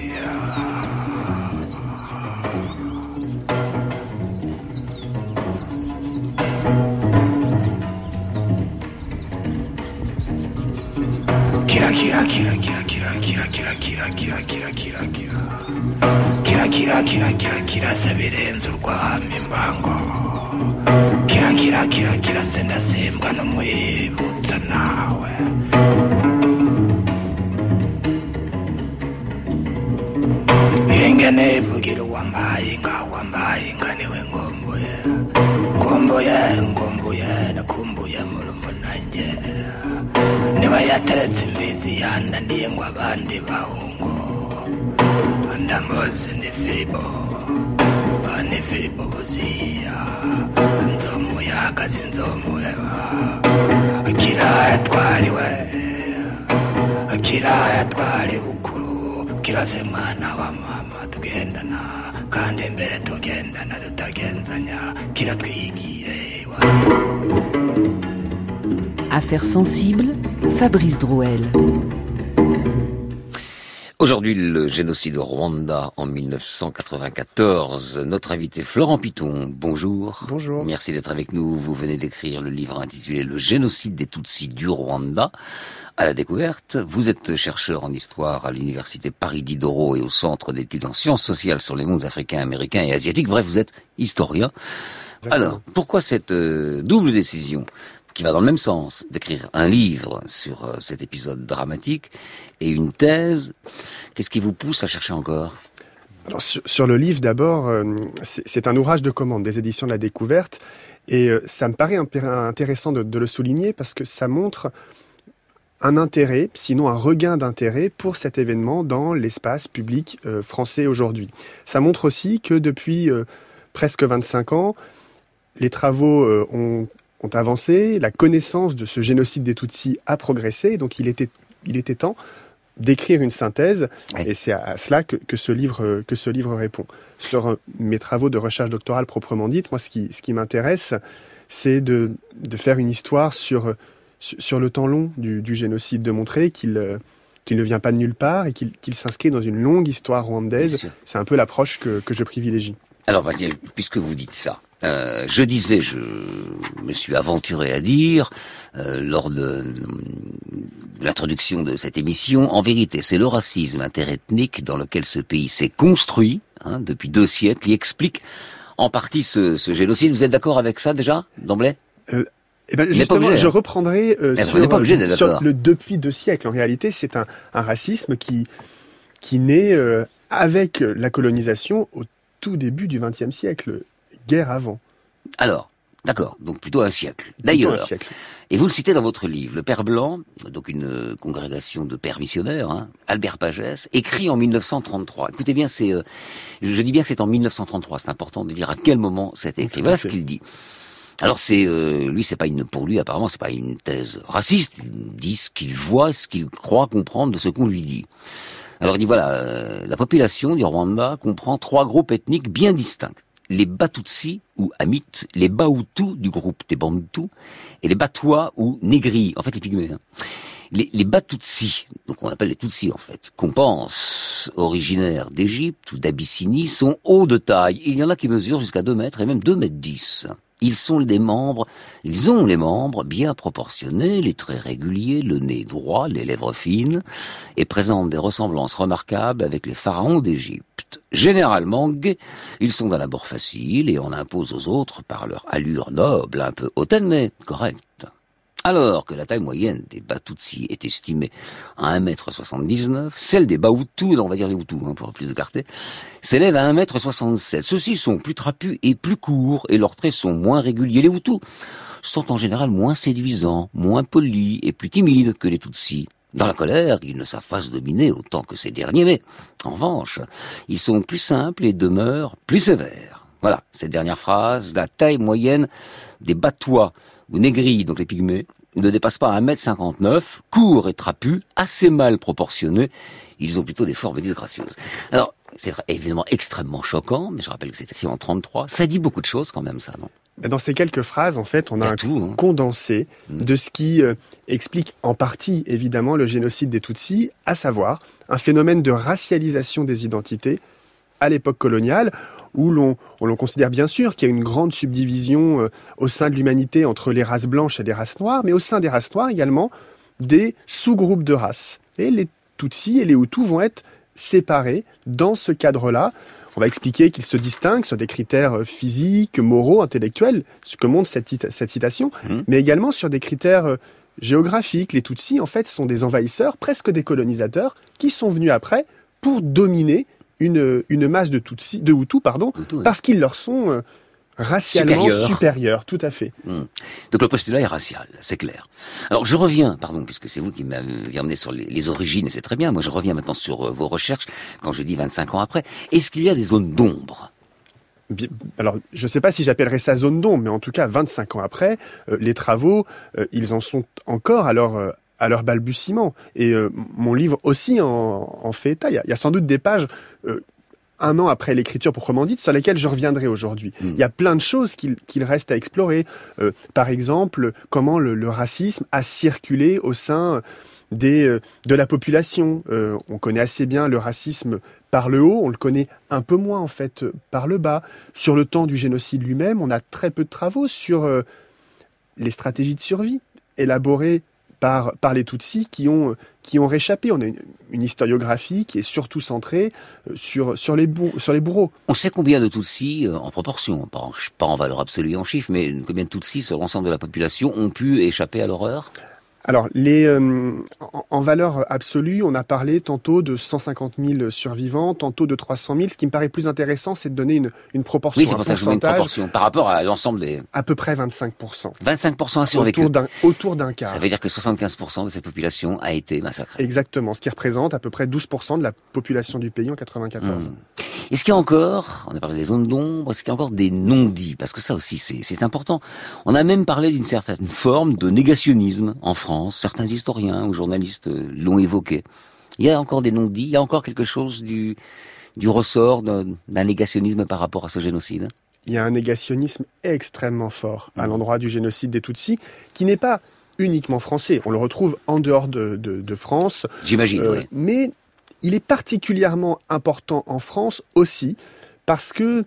Kira kira kira kira kira kira kira kira kira kira kira kira kira kira kira kira kira sabirenze urwamo imbango kira kira kira kira senda sembwa n'umwibutsa nawe ingene ivugira uwambaye inka wambaye inka niwe ngombuye ngombuye ngombuye nakumbuye murumunange niba yateretse imbizi yananiye ngo abandi bahungu ndamuzi ni Filipo ni Filipo buziya nzomu yahagaze inzomu akira yatwariwe akira yatwari bukuru kirase mwana wa mama tugendana kandi mbere tugendana tutagenzanya kiratwigire. Affaires sensibles, Fabrice Drouel. Aujourd'hui, le génocide au Rwanda en mille neuf cent quatre-vingt-quatorze. Notre invité Florent Piton, bonjour. Bonjour. Merci d'être avec nous. Vous venez d'écrire le livre intitulé « Le génocide des Tutsis du Rwanda ». À la découverte, vous êtes chercheur en histoire à l'université Paris Diderot et au centre d'études en sciences sociales sur les mondes africains, américains et asiatiques. Bref, vous êtes historien. Exactement. Alors, pourquoi cette euh, double décision qui va dans le même sens, d'écrire un livre sur euh, cet épisode dramatique et une thèse? Qu'est-ce qui vous pousse à chercher encore? Alors, sur, sur le livre, d'abord, euh, c'est, c'est un ouvrage de commande des éditions de la Découverte, et euh, ça me paraît intéressant de, de le souligner parce que ça montre un intérêt, sinon un regain d'intérêt pour cet événement dans l'espace public euh, français aujourd'hui. Ça montre aussi que depuis euh, presque vingt-cinq ans, les travaux euh, ont ont avancé, la connaissance de ce génocide des Tutsis a progressé, donc il était, il était temps d'écrire une synthèse, oui. Et c'est à, à cela que, que, ce livre, que ce livre répond. Sur mes travaux de recherche doctorale proprement dite, moi ce qui, ce qui m'intéresse, c'est de, de faire une histoire sur, sur le temps long du, du génocide, de montrer qu'il, euh, qu'il ne vient pas de nulle part et qu'il, qu'il s'inscrit dans une longue histoire rwandaise. C'est un peu l'approche que, que je privilégie. Alors, bah, puisque vous dites ça, euh, je disais, je me suis aventuré à dire, euh, lors de, de l'introduction de cette émission, en vérité, c'est le racisme interethnique dans lequel ce pays s'est construit, hein, depuis deux siècles, qui explique en partie ce, ce génocide. Vous êtes d'accord avec ça déjà, d'emblée euh, eh ben, justement, obligé, je hein. reprendrai euh, sur, obligé, sur le depuis deux siècles. En réalité, c'est un, un racisme qui, qui naît euh, avec la colonisation au tout début du vingtième siècle, guerre avant. Alors, d'accord, donc plutôt un siècle. D'ailleurs, un siècle. Et vous le citez dans votre livre, Le Père Blanc, donc une euh, congrégation de pères missionnaires, hein, Albert Pagès, écrit en mille neuf cent trente-trois. Écoutez bien, c'est, euh, je dis bien que c'est en mille neuf cent trente-trois, c'est important de dire à quel moment c'est écrit. Voilà ce qu'il dit. Alors c'est, euh, lui, c'est pas une, pour lui apparemment, c'est pas une thèse raciste. Il dit ce qu'il voit, ce qu'il croit comprendre de ce qu'on lui dit. Alors il dit voilà, euh, la population du Rwanda comprend trois groupes ethniques bien distincts. Les Batutsi ou Hamites, les Bahutus du groupe des Bantous, et les Batwa ou Négri, en fait les Pygmées. Hein. Les, les Batutsi, donc on appelle les Tutsis en fait, qu'on pense originaires d'Égypte ou d'Abyssinie, sont hauts de taille. Il y en a qui mesurent jusqu'à deux mètres et même deux mètres dix. Ils sont des membres, ils ont les membres bien proportionnés, les traits réguliers, le nez droit, les lèvres fines, et présentent des ressemblances remarquables avec les pharaons d'Égypte. Généralement gays, ils sont d'un abord facile et on impose aux autres par leur allure noble, un peu hautaine mais correcte. Alors que la taille moyenne des Batutsi est estimée à un mètre soixante-dix-neuf, celle des Bahutus, on va dire les Hutus hein, pour plus de clarté, s'élève à un mètre soixante-sept. Ceux-ci sont plus trapus et plus courts et leurs traits sont moins réguliers. Les Hutus sont en général moins séduisants, moins polis et plus timides que les Tutsis. Dans la colère, ils ne savent pas se dominer autant que ces derniers, mais en revanche, ils sont plus simples et demeurent plus sévères. Voilà, cette dernière phrase, la taille moyenne des Batwa ou Négri, donc les Pygmées, ne dépassent pas un mètre cinquante-neuf, courts et trapus, assez mal proportionnés. Ils ont plutôt des formes disgracieuses. Alors, c'est évidemment extrêmement choquant, mais je rappelle que c'est écrit en trente-trois. Ça dit beaucoup de choses quand même, ça, non ? Dans ces quelques phrases, en fait, on a un tout, hein. condensé de ce qui euh, explique en partie, évidemment, le génocide des Tutsis, à savoir un phénomène de racialisation des identités à l'époque coloniale, où l'on, on l'on considère bien sûr qu'il y a une grande subdivision euh, au sein de l'humanité entre les races blanches et les races noires, mais au sein des races noires également des sous-groupes de races. Et les Tutsis et les Hutus vont être séparés dans ce cadre-là. On va expliquer qu'ils se distinguent sur des critères physiques, moraux, intellectuels, ce que montre cette, cette citation, mmh. mais également sur des critères géographiques. Les Tutsis, en fait, sont des envahisseurs, presque des colonisateurs, qui sont venus après pour dominer une, une masse de Tutsis, de Hutus, pardon, Hutu, oui. parce qu'ils leur sont euh, racialement supérieurs. supérieurs, tout à fait. Mmh. Donc le postulat est racial, c'est clair. Alors je reviens, pardon, puisque c'est vous qui m'avez amené sur les, les origines, et c'est très bien, moi je reviens maintenant sur euh, vos recherches, quand je dis vingt-cinq ans après. Est-ce qu'il y a des zones d'ombre ? Alors, je ne sais pas si j'appellerais ça zone d'ombre, mais en tout cas, vingt-cinq ans après, euh, les travaux, euh, ils en sont encore à leur... Euh, à leur balbutiement. Et euh, mon livre aussi en, en fait état. Il y, a, il y a sans doute des pages, euh, un an après l'écriture proprement dite, sur lesquelles je reviendrai aujourd'hui. Mmh. Il y a plein de choses qu'il, qu'il reste à explorer. Euh, par exemple, comment le, le racisme a circulé au sein des, euh, de la population. Euh, on connaît assez bien le racisme par le haut, on le connaît un peu moins en fait par le bas. Sur le temps du génocide lui-même, on a très peu de travaux sur euh, les stratégies de survie élaborées Par, par les Tutsis qui ont, qui ont réchappé. On a une, une historiographie qui est surtout centrée sur, sur, les, bourre, sur les bourreaux. On sait combien de Tutsis, euh, en proportion, pas en, pas en valeur absolue en chiffres, mais combien de Tutsis sur l'ensemble de la population ont pu échapper à l'horreur ? Alors, les, euh, en, en valeur absolue, on a parlé tantôt de cent cinquante mille survivants, tantôt de trois cent mille. Ce qui me paraît plus intéressant, c'est de donner une, une proportion, oui, c'est pour ça que je veux une proportion par rapport à l'ensemble des... À peu près vingt-cinq pour cent. vingt-cinq pour cent a survécu. Autour d'un, autour d'un quart. Ça veut dire que soixante-quinze pour cent de cette population a été massacrée. Exactement, ce qui représente à peu près douze pour cent de la population du pays en quatre-vingt-quatorze. Mmh. Est-ce qu'il y a encore, on a parlé des zones d'ombre, est-ce qu'il y a encore des non-dits ? Parce que ça aussi, c'est, c'est important. On a même parlé d'une certaine forme de négationnisme en France. Certains historiens ou journalistes l'ont évoqué. Il y a encore des non-dits, il y a encore quelque chose du, du ressort d'un, d'un négationnisme par rapport à ce génocide ? il y a un négationnisme extrêmement fort à l'endroit du génocide des Tutsis, qui n'est pas uniquement français. On le retrouve en dehors de, de, de France. J'imagine, euh, oui. Mais il est particulièrement important en France aussi, parce que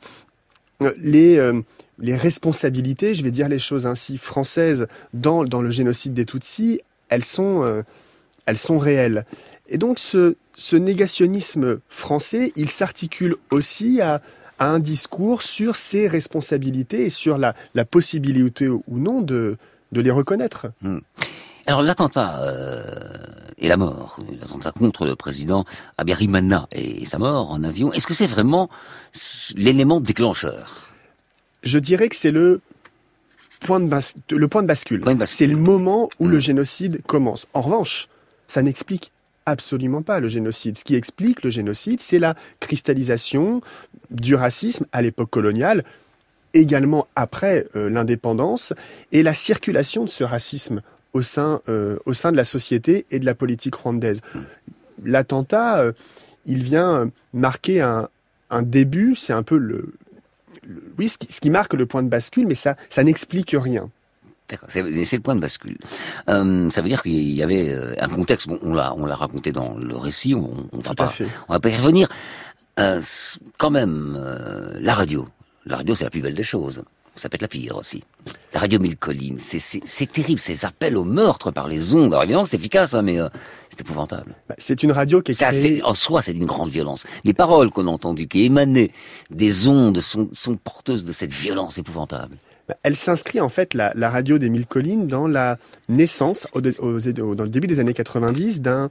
les, euh, les responsabilités, je vais dire les choses ainsi, françaises dans, dans le génocide des Tutsis, elles sont, euh, elles sont réelles. Et donc ce, ce négationnisme français, il s'articule aussi à, à un discours sur ses responsabilités et sur la, la possibilité ou non de, de les reconnaître. Mmh. Alors l'attentat euh, et la mort, l'attentat contre le président Habyarimana et sa mort en avion, est-ce que c'est vraiment l'élément déclencheur ? Je dirais que c'est le point de, bas- le point de bascule. Point de bascule. C'est le moment où mmh. le génocide commence. En revanche, ça n'explique absolument pas le génocide. Ce qui explique le génocide, c'est la cristallisation du racisme à l'époque coloniale, également après euh, l'indépendance, et la circulation de ce racisme au sein, euh, au sein de la société et de la politique rwandaise. L'attentat, euh, il vient marquer un, un début, c'est un peu le... le oui, ce qui, ce qui marque le point de bascule, mais ça, ça n'explique rien. D'accord, c'est, c'est le point de bascule. Euh, ça veut dire qu'il y avait euh, un contexte, bon, on l'a, on l'a raconté dans le récit, on, on va pas, on va pas y revenir. Euh, quand même, euh, la radio, la radio c'est la plus belle des choses. Ça peut être la pire aussi. La radio Mille Collines, c'est, c'est, c'est terrible, ces appels au meurtre par les ondes. Alors évidemment, c'est efficace, hein, mais euh, c'est épouvantable. Bah, c'est une radio qui est c'est créée... assez, en soi, c'est d'une grande violence. Les paroles qu'on a entendues, qui émanaient des ondes, sont, sont porteuses de cette violence épouvantable. Bah, elle s'inscrit en fait, la, la radio des Mille Collines, dans la naissance, au, au, au, dans le début des années quatre-vingt-dix, d'un,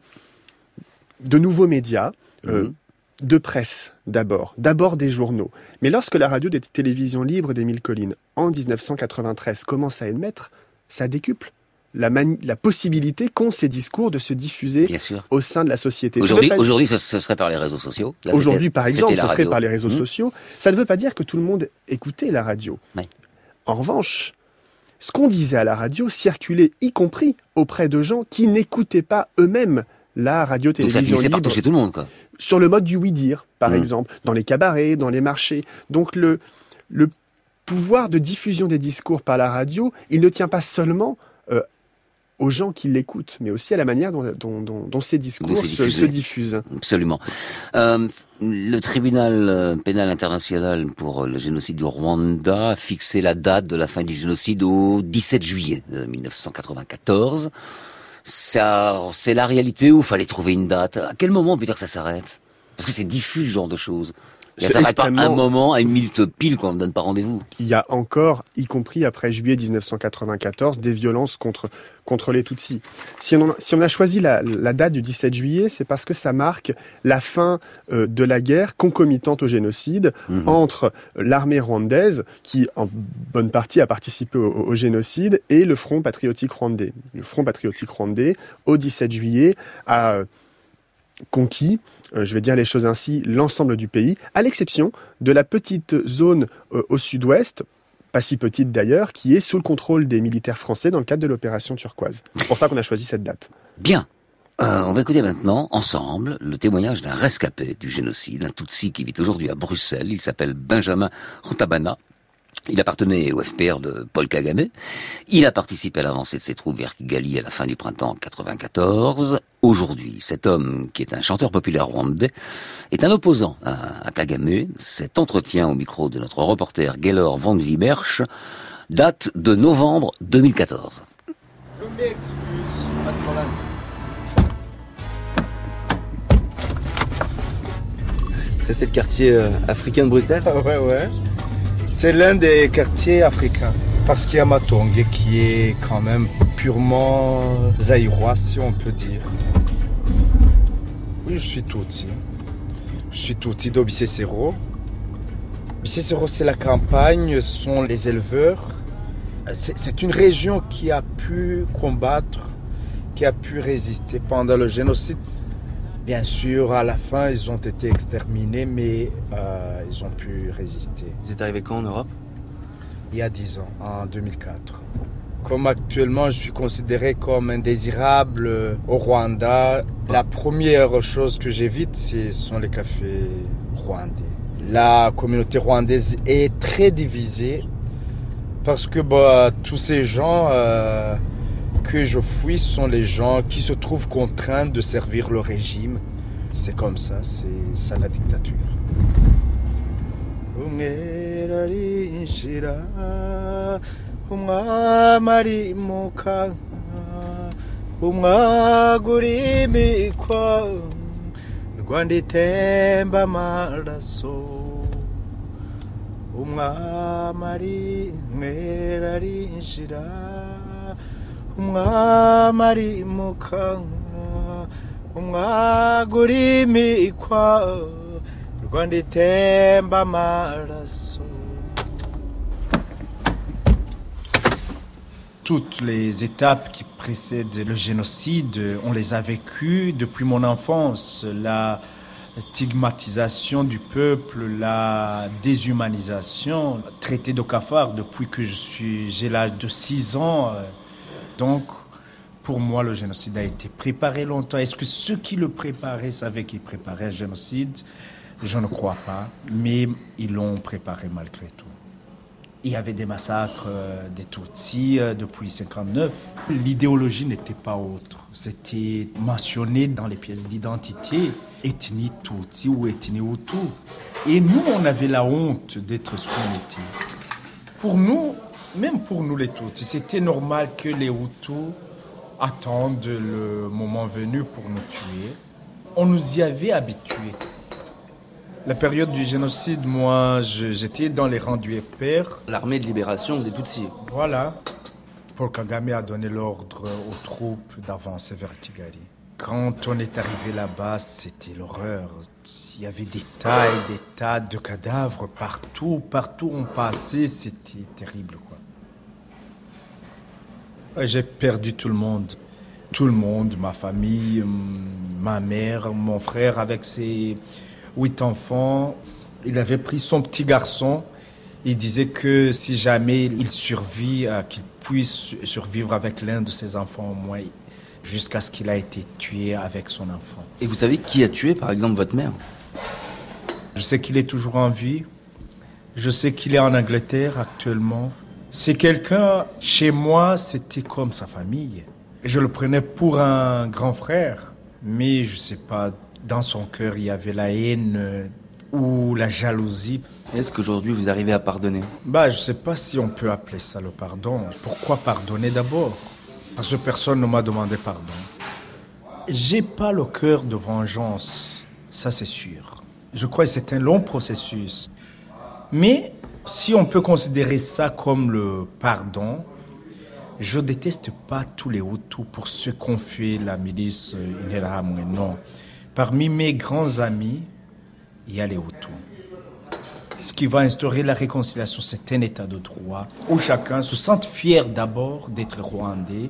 de nouveaux médias, euh, mmh. de presse d'abord, d'abord des journaux. Mais lorsque la radio des télévisions libres des Mille Collines, en dix-neuf cent quatre-vingt-treize, commence à émettre, ça décuple la, mani- la possibilité qu'ont ces discours de se diffuser au sein de la société. Aujourd'hui, pas... aujourd'hui ce, ce serait par les réseaux sociaux. Là, aujourd'hui, par exemple, ce radio. serait par les réseaux mmh. sociaux. Ça ne veut pas dire que tout le monde écoutait la radio. Oui. En revanche, ce qu'on disait à la radio circulait, y compris auprès de gens qui n'écoutaient pas eux-mêmes la radio-télévision libre. Donc ça finissait par toucher tout le monde, quoi. Sur le mode du oui-dire, par mmh. exemple, dans les cabarets, dans les marchés. Donc le, le pouvoir de diffusion des discours par la radio, il ne tient pas seulement euh, aux gens qui l'écoutent, mais aussi à la manière dont, dont, dont, dont ces discours dont se, se diffusent. Absolument. Euh, le tribunal pénal international pour le génocide du Rwanda a fixé la date de la fin du génocide au dix-sept juillet dix-neuf cent quatre-vingt-quatorze. Ça, c'est la réalité ou fallait trouver une date? À quel moment on peut dire que ça s'arrête? Parce que c'est diffus, ce genre de choses. Ça s'arrête extrêmement... pas à un moment, à une minute pile, quand on ne donne pas rendez-vous. Il y a encore, y compris après juillet dix-neuf cent quatre-vingt-quatorze, des violences contre, contre les Tutsis. Si on, a, si on a choisi la, la date du dix-sept juillet, c'est parce que ça marque la fin euh, de la guerre concomitante au génocide mmh. entre l'armée rwandaise, qui en bonne partie a participé au, au génocide, et le Front patriotique rwandais. Le Front patriotique rwandais, au dix-sept juillet, a conquis, euh, je vais dire les choses ainsi, l'ensemble du pays, à l'exception de la petite zone euh, au sud-ouest, pas si petite d'ailleurs, qui est sous le contrôle des militaires français dans le cadre de l'opération Turquoise. C'est pour ça qu'on a choisi cette date. Bien. Euh, on va écouter maintenant, ensemble, le témoignage d'un rescapé du génocide, un Tutsi qui vit aujourd'hui à Bruxelles. Il s'appelle Benjamin Rutabana. Il appartenait au F P R de Paul Kagame. Il a participé à l'avancée de ses troupes vers Kigali à la fin du printemps quatre-vingt-quatorze. Aujourd'hui, cet homme, qui est un chanteur populaire rwandais, est un opposant à, à Kagame. Cet entretien au micro de notre reporter Gaylor Van Wiebersch date de novembre deux mille quatorze. Je m'excuse, pas de problème. Ça, c'est le quartier euh, africain de Bruxelles? Ah ouais, ouais. C'est l'un des quartiers africains. Parce qu'il y a Matonge qui est quand même purement zaïrois, si on peut dire. Oui, je suis Tutsi. Je suis Tutsi d'Obisesero. Obisesero, c'est la campagne, ce sont les éleveurs. C'est, c'est une région qui a pu combattre, qui a pu résister pendant le génocide. Bien sûr, à la fin, ils ont été exterminés, mais euh, ils ont pu résister. Vous êtes arrivé quand en Europe? Il y a dix ans, en deux mille quatre. Comme actuellement, je suis considéré comme indésirable au Rwanda, la première chose que j'évite, ce sont les cafés rwandais. La communauté rwandaise est très divisée parce que bah, tous ces gens euh, que je fuis sont les gens qui se trouvent contraints de servir le régime. C'est comme ça, c'est ça la dictature. Rwanda itemba amaraso umwami ari mwera arinjira umwami ari mu kanwa umwaga urimikwa Rwanda itemba amaraso. Toutes les étapes qui précèdent le génocide, on les a vécues depuis mon enfance. La stigmatisation du peuple, la déshumanisation, traité de cafard depuis que je suis, j'ai l'âge de six ans. Donc, pour moi, le génocide a été préparé longtemps. Est-ce que ceux qui le préparaient savaient qu'ils préparaient un génocide? Je ne crois pas, mais ils l'ont préparé malgré tout. Il y avait des massacres des Tutsis depuis cinquante-neuf. L'idéologie n'était pas autre. C'était mentionné dans les pièces d'identité, ethnie Tutsi ou ethnie Hutu. Et nous, on avait la honte d'être ce qu'on était. Pour nous, même pour nous les Tutsis, c'était normal que les Hutus attendent le moment venu pour nous tuer. On nous y avait habitués. La période du génocide, moi, je, j'étais dans les rangs du F P R. L'armée de libération des Tutsis. Voilà. Paul Kagame a donné l'ordre aux troupes d'avancer vers Kigali. Quand on est arrivé là-bas, c'était l'horreur. Il y avait des tas et des tas de cadavres partout. Partout où on passait, c'était terrible, quoi. J'ai perdu tout le monde. Tout le monde, ma famille, ma mère, mon frère avec ses huit enfants. Il avait pris son petit garçon. Il disait que si jamais il survit, euh, qu'il puisse survivre avec l'un de ses enfants au moins, jusqu'à ce qu'il a été tué avec son enfant. Et vous savez qui a tué, par exemple, votre mère? Je sais qu'il est toujours en vie. Je sais qu'il est en Angleterre actuellement. C'est quelqu'un, chez moi, c'était comme sa famille. Je le prenais pour un grand frère. Mais je sais pas, dans son cœur, il y avait la haine ou la jalousie. Est-ce qu'aujourd'hui, vous arrivez à pardonner? Bah, je sais pas si on peut appeler ça le pardon. Pourquoi pardonner d'abord? Parce que personne ne m'a demandé pardon. J'ai pas le cœur de vengeance, ça c'est sûr. Je crois que c'est un long processus. Mais si on peut considérer ça comme le pardon, je déteste pas tous les Hutus pour ce qu'ont fait la milice Interahamwe, non. Parmi mes grands amis, il y a les Hutus. Ce qui va instaurer la réconciliation, c'est un état de droit où chacun se sente fier d'abord d'être rwandais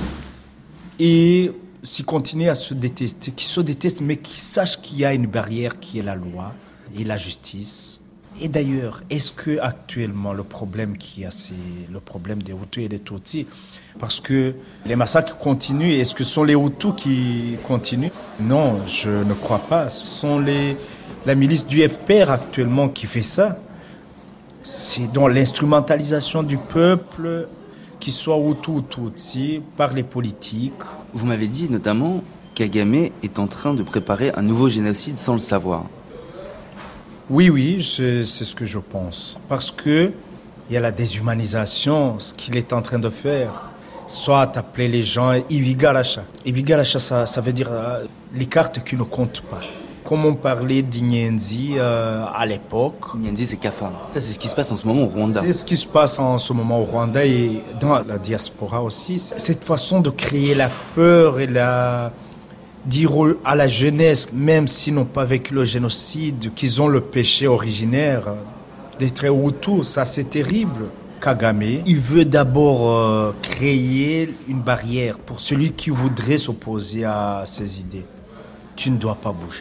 et s'y continue à se détester, qui se déteste mais qui sache qu'il y a une barrière qui est la loi et la justice. Et d'ailleurs, est-ce que actuellement le problème qu'il y a, c'est le problème des Hutus et des Tutsis? Parce que les massacres continuent. Est-ce que ce sont les Hutus qui continuent? Non, je ne crois pas. Ce sont les, la milice du F P R actuellement qui fait ça. C'est dans l'instrumentalisation du peuple, qu'il soit Hutu ou Tutsi, par les politiques. Vous m'avez dit notamment Kagame est en train de préparer un nouveau génocide sans le savoir. Oui, oui, c'est, c'est ce que je pense. Parce que il y a la déshumanisation, ce qu'il est en train de faire. Soit appeler les gens Ibigarasha. Ibigarasha, ça, ça veut dire euh, les cartes qui ne comptent pas. Comme on parlait d'Inyenzi euh, à l'époque. Inyenzi, c'est Kafa. Ça, c'est ce qui se passe en ce moment au Rwanda. C'est ce qui se passe en ce moment au Rwanda et dans la diaspora aussi. Cette façon de créer la peur et la... dire à la jeunesse, même s'ils n'ont pas vécu le génocide, qu'ils ont le péché originaire d'être Hutu, ça c'est terrible. Kagame, il veut d'abord euh, créer une barrière pour celui qui voudrait s'opposer à ses idées. Tu ne dois pas bouger.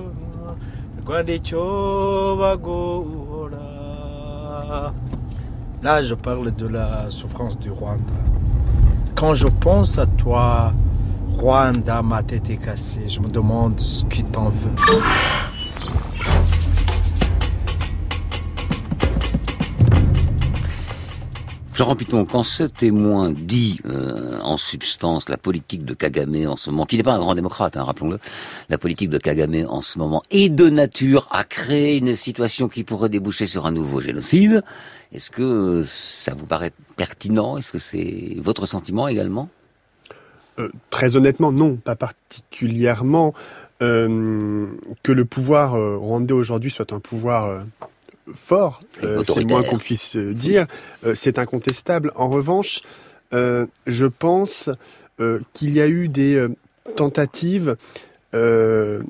Rwanda icyo bagora Là, je parle de la souffrance du Rwanda. Quand je pense à toi, Rwanda, ma tête est cassée, je me demande ce qui t'en veut. Florent Piton, quand ce témoin dit euh, en substance la politique de Kagame en ce moment, qui n'est pas un grand démocrate, hein, rappelons-le, la politique de Kagame en ce moment est de nature à créer une situation qui pourrait déboucher sur un nouveau génocide, est-ce que ça vous paraît pertinent? Est-ce que c'est votre sentiment également? euh, Très honnêtement, non, pas particulièrement. Euh, que le pouvoir euh, rwandais aujourd'hui soit un pouvoir... Euh, fort, euh, c'est le moins qu'on puisse dire, euh, c'est incontestable. En revanche, euh, je pense euh, qu'il y a eu des euh, tentatives euh,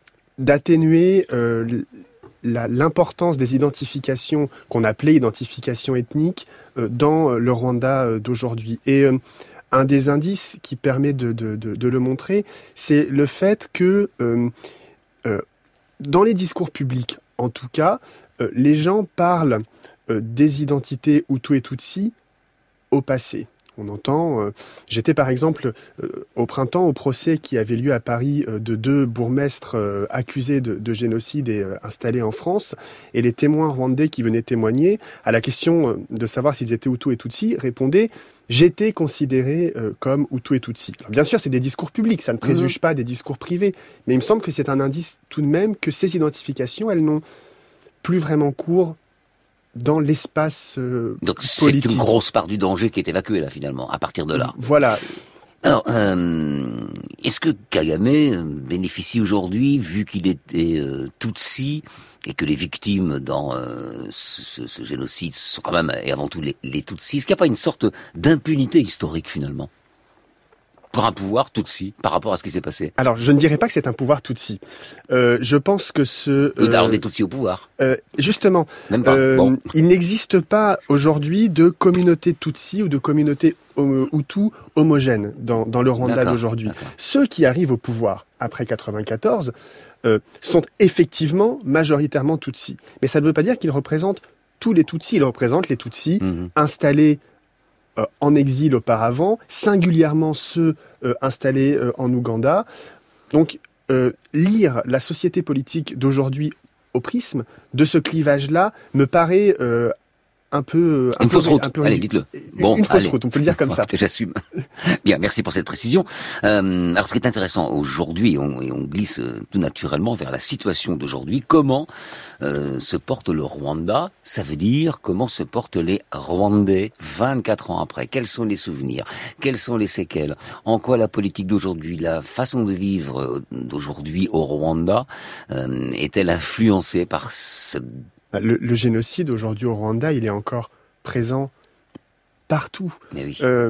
d'atténuer euh, la, l'importance des identifications qu'on appelait identifications ethniques euh, dans le Rwanda euh, d'aujourd'hui. Et euh, un des indices qui permet de, de, de, de le montrer, c'est le fait que euh, euh, dans les discours publics, en tout cas, Euh, les gens parlent euh, des identités Hutu et Tutsi au passé. On entend... Euh, j'étais par exemple euh, au printemps au procès qui avait lieu à Paris euh, de deux bourgmestres euh, accusés de, de génocide et euh, installés en France. Et les témoins rwandais qui venaient témoigner à la question euh, de savoir s'ils étaient Hutu et Tutsi répondaient « J'étais considéré euh, comme Hutu et Tutsi ». Alors bien sûr, c'est des discours publics, ça ne préjuge mmh. pas des discours privés. Mais il me semble que c'est un indice tout de même que ces identifications, elles n'ont plus vraiment court dans l'espace euh, Donc politique. C'est une grosse part du danger qui est évacuée là finalement, à partir de là. Voilà. Alors, euh, est-ce que Kagame bénéficie aujourd'hui, vu qu'il était euh, Tutsi, et que les victimes dans euh, ce, ce génocide sont quand même, et avant tout, les, les Tutsis, est-ce qu'il n'y a pas une sorte d'impunité historique finalement pour un pouvoir Tutsi, par rapport à ce qui s'est passé? Alors, je ne dirais pas que c'est un pouvoir Tutsi. Euh, je pense que ce... Euh, Alors, des Tutsis au pouvoir euh, Justement, Même pas. Euh, Bon. il n'existe pas aujourd'hui de communauté Tutsi ou de communauté euh, Hutu homogène dans, dans le Rwanda D'accord, d'aujourd'hui. d'accord. Ceux qui arrivent au pouvoir après quatre-vingt-quatorze euh, sont effectivement majoritairement Tutsi. Mais ça ne veut pas dire qu'ils représentent tous les Tutsis. Ils représentent les Tutsis mmh. installés Euh, en exil auparavant, singulièrement ceux euh, installés euh, en Ouganda. Donc, euh, lire la société politique d'aujourd'hui au prisme de ce clivage-là me paraît euh, un peu... Un une peu, fausse route, un peu, allez, dites-le. Bon, une fausse allez. route, on peut le dire comme ça. J'assume. Bien, merci pour cette précision. Euh, alors, ce qui est intéressant aujourd'hui, on, et on glisse euh, tout naturellement vers la situation d'aujourd'hui, comment euh, se porte le Rwanda? Ça veut dire comment se portent les Rwandais vingt-quatre ans après? Quels sont les souvenirs? Quelles sont les séquelles? En quoi la politique d'aujourd'hui, la façon de vivre d'aujourd'hui au Rwanda euh, est-elle influencée par ce... Le, le génocide aujourd'hui au Rwanda, il est encore présent partout. Oui. Euh,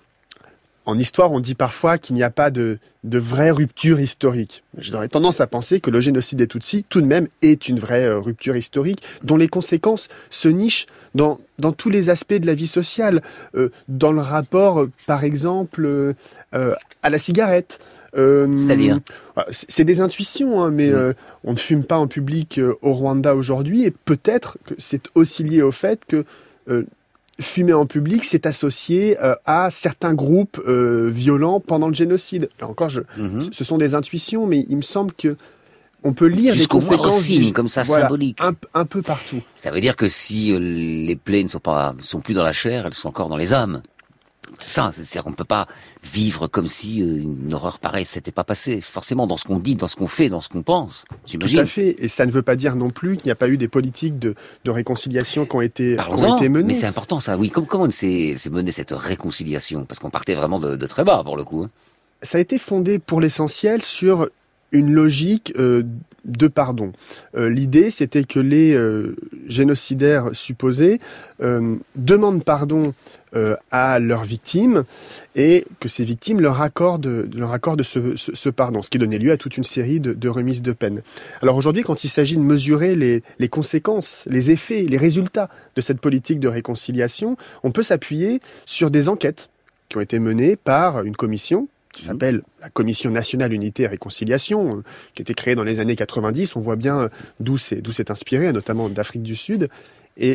en histoire, on dit parfois qu'il n'y a pas de, de vraie rupture historique. J'aurais tendance à penser que le génocide des Tutsis, tout de même, est une vraie euh, rupture historique, dont les conséquences se nichent dans, dans tous les aspects de la vie sociale, euh, dans le rapport, euh, par exemple, euh, euh, à la cigarette. Euh, C'est-à-dire C'est des intuitions, hein, mais mmh. euh, on ne fume pas en public euh, au Rwanda aujourd'hui, et peut-être que c'est aussi lié au fait que euh, fumer en public, c'est associé euh, à certains groupes euh, violents pendant le génocide. Là encore, je, mmh. ce sont des intuitions, mais il me semble que on peut lire Jusqu'au les conséquences signe, du... comme ça, voilà, symbolique. Un, un peu partout. Ça veut dire que si euh, les plaies ne sont pas, sont plus dans la chair, elles sont encore dans les âmes. C'est ça, c'est-à-dire qu'on ne peut pas vivre comme si une horreur pareille s'était pas passée. Forcément, dans ce qu'on dit, dans ce qu'on fait, dans ce qu'on pense, j'imagine. Tout à fait. Et ça ne veut pas dire non plus qu'il n'y a pas eu des politiques de, de réconciliation qui ont été, qui ont été menées. Mais c'est important ça, oui. Comment, comment s'est menée cette réconciliation? Parce qu'on partait vraiment de, de très bas, pour le coup. Ça a été fondé, pour l'essentiel, sur une logique euh, de pardon. Euh, L'idée, c'était que les euh, génocidaires supposés euh, demandent pardon euh, à leurs victimes et que ces victimes leur accordent, leur accordent ce, ce, ce pardon, ce qui donnait lieu à toute une série de, de remises de peine. Alors aujourd'hui, quand il s'agit de mesurer les, les conséquences, les effets, les résultats de cette politique de réconciliation, on peut s'appuyer sur des enquêtes qui ont été menées par une commission qui s'appelle la Commission nationale unité et réconciliation, euh, qui a été créée dans les années quatre-vingt-dix. On voit bien d'où c'est, d'où c'est inspiré, notamment d'Afrique du Sud. Et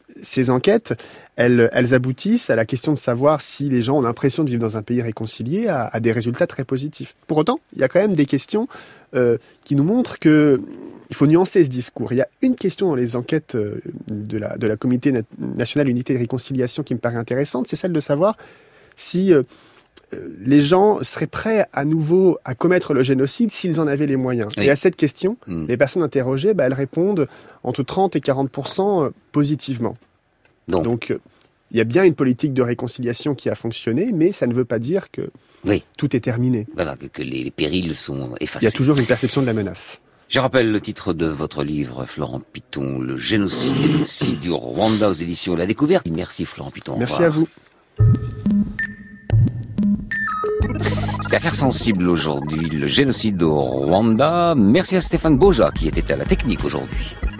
ces enquêtes, elles, elles aboutissent à la question de savoir si les gens ont l'impression de vivre dans un pays réconcilié, à, à des résultats très positifs. Pour autant, il y a quand même des questions euh, qui nous montrent que il faut nuancer ce discours. Il y a une question dans les enquêtes euh, de la, de la Comité nationale unité et réconciliation qui me paraît intéressante, c'est celle de savoir si euh, les gens seraient prêts à nouveau à commettre le génocide s'ils en avaient les moyens. Oui. Et à cette question, mmh. les personnes interrogées, bah, elles répondent entre trente et quarante pour cent positivement. Donc, Donc euh, il y a bien une politique de réconciliation qui a fonctionné, mais ça ne veut pas dire que oui. tout est terminé. Voilà, que, que les périls sont effacés. Il y a toujours une perception de la menace. Je rappelle le titre de votre livre, Florent Piton, Le génocide des Tutsis du Rwanda aux éditions La Découverte. Merci Florent Piton. Merci à vous. C'était Affaires sensibles aujourd'hui, le génocide au Rwanda. Merci à Stéphane Boja qui était à la technique aujourd'hui.